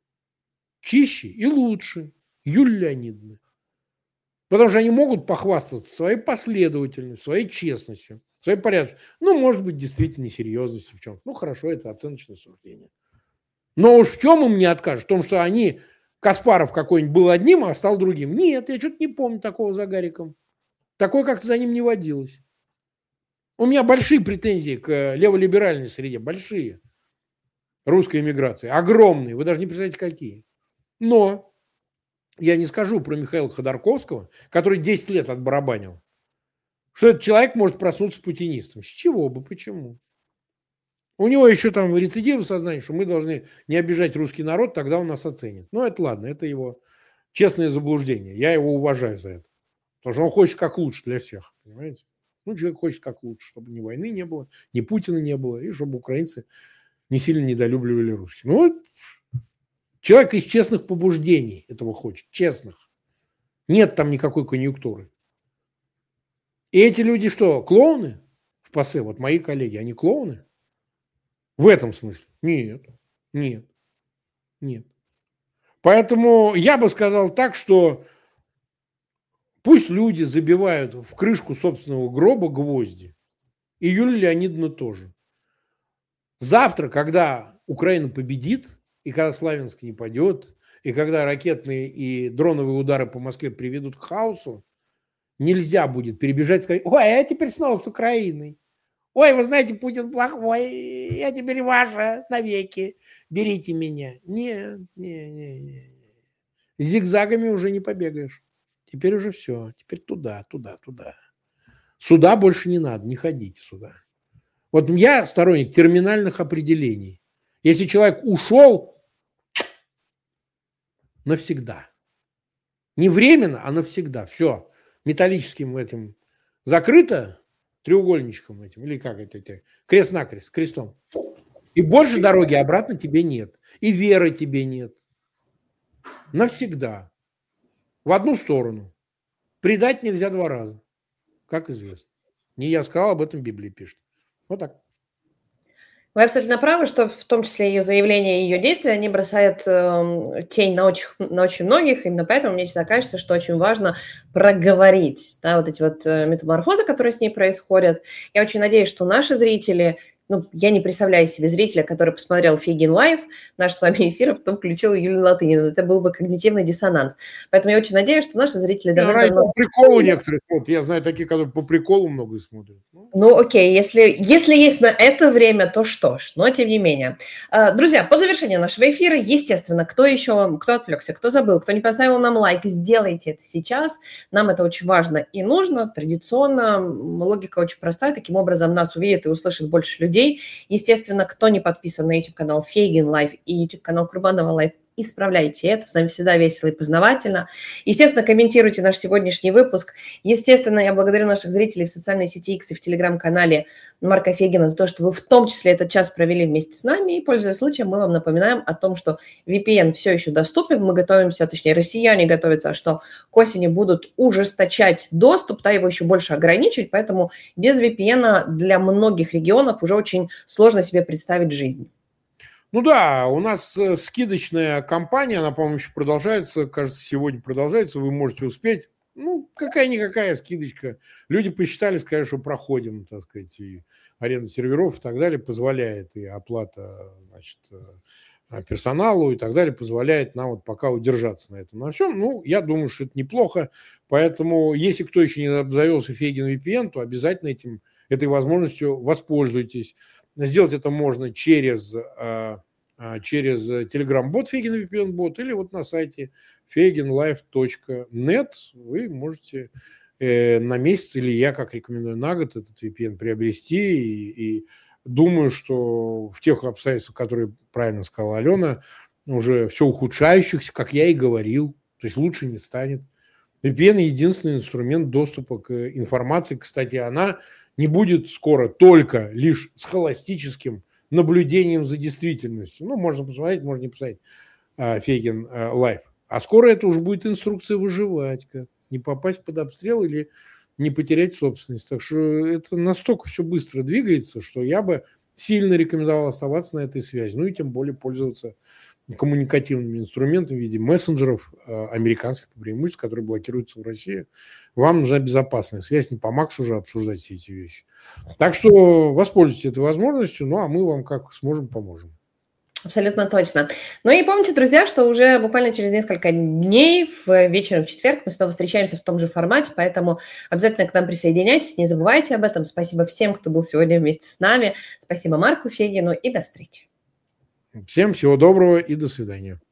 Чище и лучше Юлии Леонидовны. Потому что они могут похвастаться своей последовательностью, своей честностью, своей порядочностью. Ну, может быть, действительно несерьезностью в чем-то. Ну, хорошо, это оценочное суждение. Но уж в чем им не откажешь? В том, что они, Каспаров какой-нибудь был одним, а стал другим. Нет, я что-то не помню такого за Гариком. Такое как-то за ним не водилось. У меня большие претензии к леволиберальной среде. Большие. Русской эмиграции. Огромные. Вы даже не представляете, какие. Но я не скажу про Михаила Ходорковского, который 10 лет отбарабанил, что этот человек может проснуться путинистом. С чего бы? Почему? У него еще там рецидив в сознании, что мы должны не обижать русский народ, тогда он нас оценит. Ну, это ладно, это его честное заблуждение. Я его уважаю за это. Потому что он хочет как лучше для всех, понимаете? Ну, человек хочет как лучше, чтобы ни войны не было, ни Путина не было, и чтобы украинцы не сильно недолюбливали русских. Ну, вот человек из честных побуждений этого хочет, честных. Нет там никакой конъюнктуры. И эти люди что, клоуны в ПАСЕ? Вот мои коллеги, они клоуны? В этом смысле? Нет, нет, нет. Поэтому я бы сказал так, что пусть люди забивают в крышку собственного гроба гвозди. И Юлия Леонидовна тоже. Завтра, когда Украина победит, и когда Славянск не падет, и когда ракетные и дроновые удары по Москве приведут к хаосу, нельзя будет перебежать и сказать, ой, а я теперь снова с Украиной. Ой, вы знаете, Путин плохой, я теперь ваша навеки, берите меня. Нет, не. Зигзагами уже не побегаешь. Теперь уже все, теперь туда. Сюда больше не надо, не ходите сюда. Вот я сторонник терминальных определений. Если человек ушел, навсегда. Не временно, а навсегда. Все. Металлическим этим закрыто, треугольничком этим, или как это, крест-накрест, крестом. И больше дороги обратно тебе нет. И веры тебе нет. Навсегда. В одну сторону. Предать нельзя 2 раза. Как известно. Не я сказал, об этом Библия пишет. Вот так. Вы абсолютно правы, что в том числе ее заявления и ее действия, они бросают тень на очень многих. Именно поэтому мне всегда кажется, что очень важно проговорить, да, вот эти вот метаморфозы, которые с ней происходят. Я очень надеюсь, что наши зрители... Ну, я не представляю себе зрителя, который посмотрел Фейгин Лайв, наш с вами эфир, а потом включил Юлию Латынину. Это был бы когнитивный диссонанс. Поэтому я очень надеюсь, что наши зрители... По приколу некоторые смотрят. Я знаю такие, которые по приколу много смотрят. Ну, окей, если есть на это время, то что ж, но тем не менее. Друзья, по завершению нашего эфира, естественно, кто отвлекся, кто забыл, кто не поставил нам лайк, сделайте это сейчас. Нам это очень важно и нужно. Традиционно логика очень простая. Таким образом, нас увидит и услышит больше людей. Естественно, кто не подписан на YouTube-канал Фейгин Лайв и YouTube-канал Курбанова Лайв, исправляйте это. С нами всегда весело и познавательно. Естественно, комментируйте наш сегодняшний выпуск. Естественно, я благодарю наших зрителей в социальной сети X и в телеграм-канале Марка Фегина за то, что вы в том числе этот час провели вместе с нами. И, пользуясь случаем, мы вам напоминаем о том, что VPN все еще доступен. Мы готовимся, точнее, россияне готовятся, что к осени будут ужесточать доступ, да, его еще больше ограничивать, поэтому без VPN для многих регионов уже очень сложно себе представить жизнь. Ну да, у нас скидочная кампания, она, по-моему, еще продолжается, кажется, сегодня продолжается, вы можете успеть. Ну, какая-никакая скидочка. Люди посчитали, сказали, что проходим, так сказать, и аренда серверов и так далее позволяет, и оплата, значит, персоналу и так далее позволяет нам вот пока удержаться на этом. На всем, ну, я думаю, что это неплохо. Поэтому, если кто еще не обзавелся Фегин VPN, то обязательно этой возможностью воспользуйтесь. Сделать это можно через Telegram-бот Фегин VPN-бот или вот на сайте feginlife.net вы можете на месяц, или я как рекомендую на год этот VPN приобрести. И думаю, что в тех обстоятельствах, которые правильно сказала Алена, уже все ухудшающихся, как я и говорил, то есть лучше не станет. VPN – единственный инструмент доступа к информации. Кстати, она не будет скоро только лишь схоластическим наблюдением за действительностью. Ну, можно посмотреть, можно не посмотреть Фегин Лайф. А скоро это уже будет инструкция выживать, как не попасть под обстрел или не потерять собственность. Так что это настолько все быстро двигается, что я бы сильно рекомендовал оставаться на этой связи. Ну и тем более пользоваться коммуникативными инструментами в виде мессенджеров американских по преимуществу, которые блокируются в России. Вам нужна безопасная связь, не по Максу уже обсуждать все эти вещи. Так что воспользуйтесь этой возможностью, ну а мы вам как сможем поможем. Абсолютно точно. Ну и помните, друзья, что уже буквально через несколько дней, вечером в четверг, мы снова встречаемся в том же формате, поэтому обязательно к нам присоединяйтесь, не забывайте об этом. Спасибо всем, кто был сегодня вместе с нами. Спасибо Марку Фегину и до встречи. Всем всего доброго и до свидания.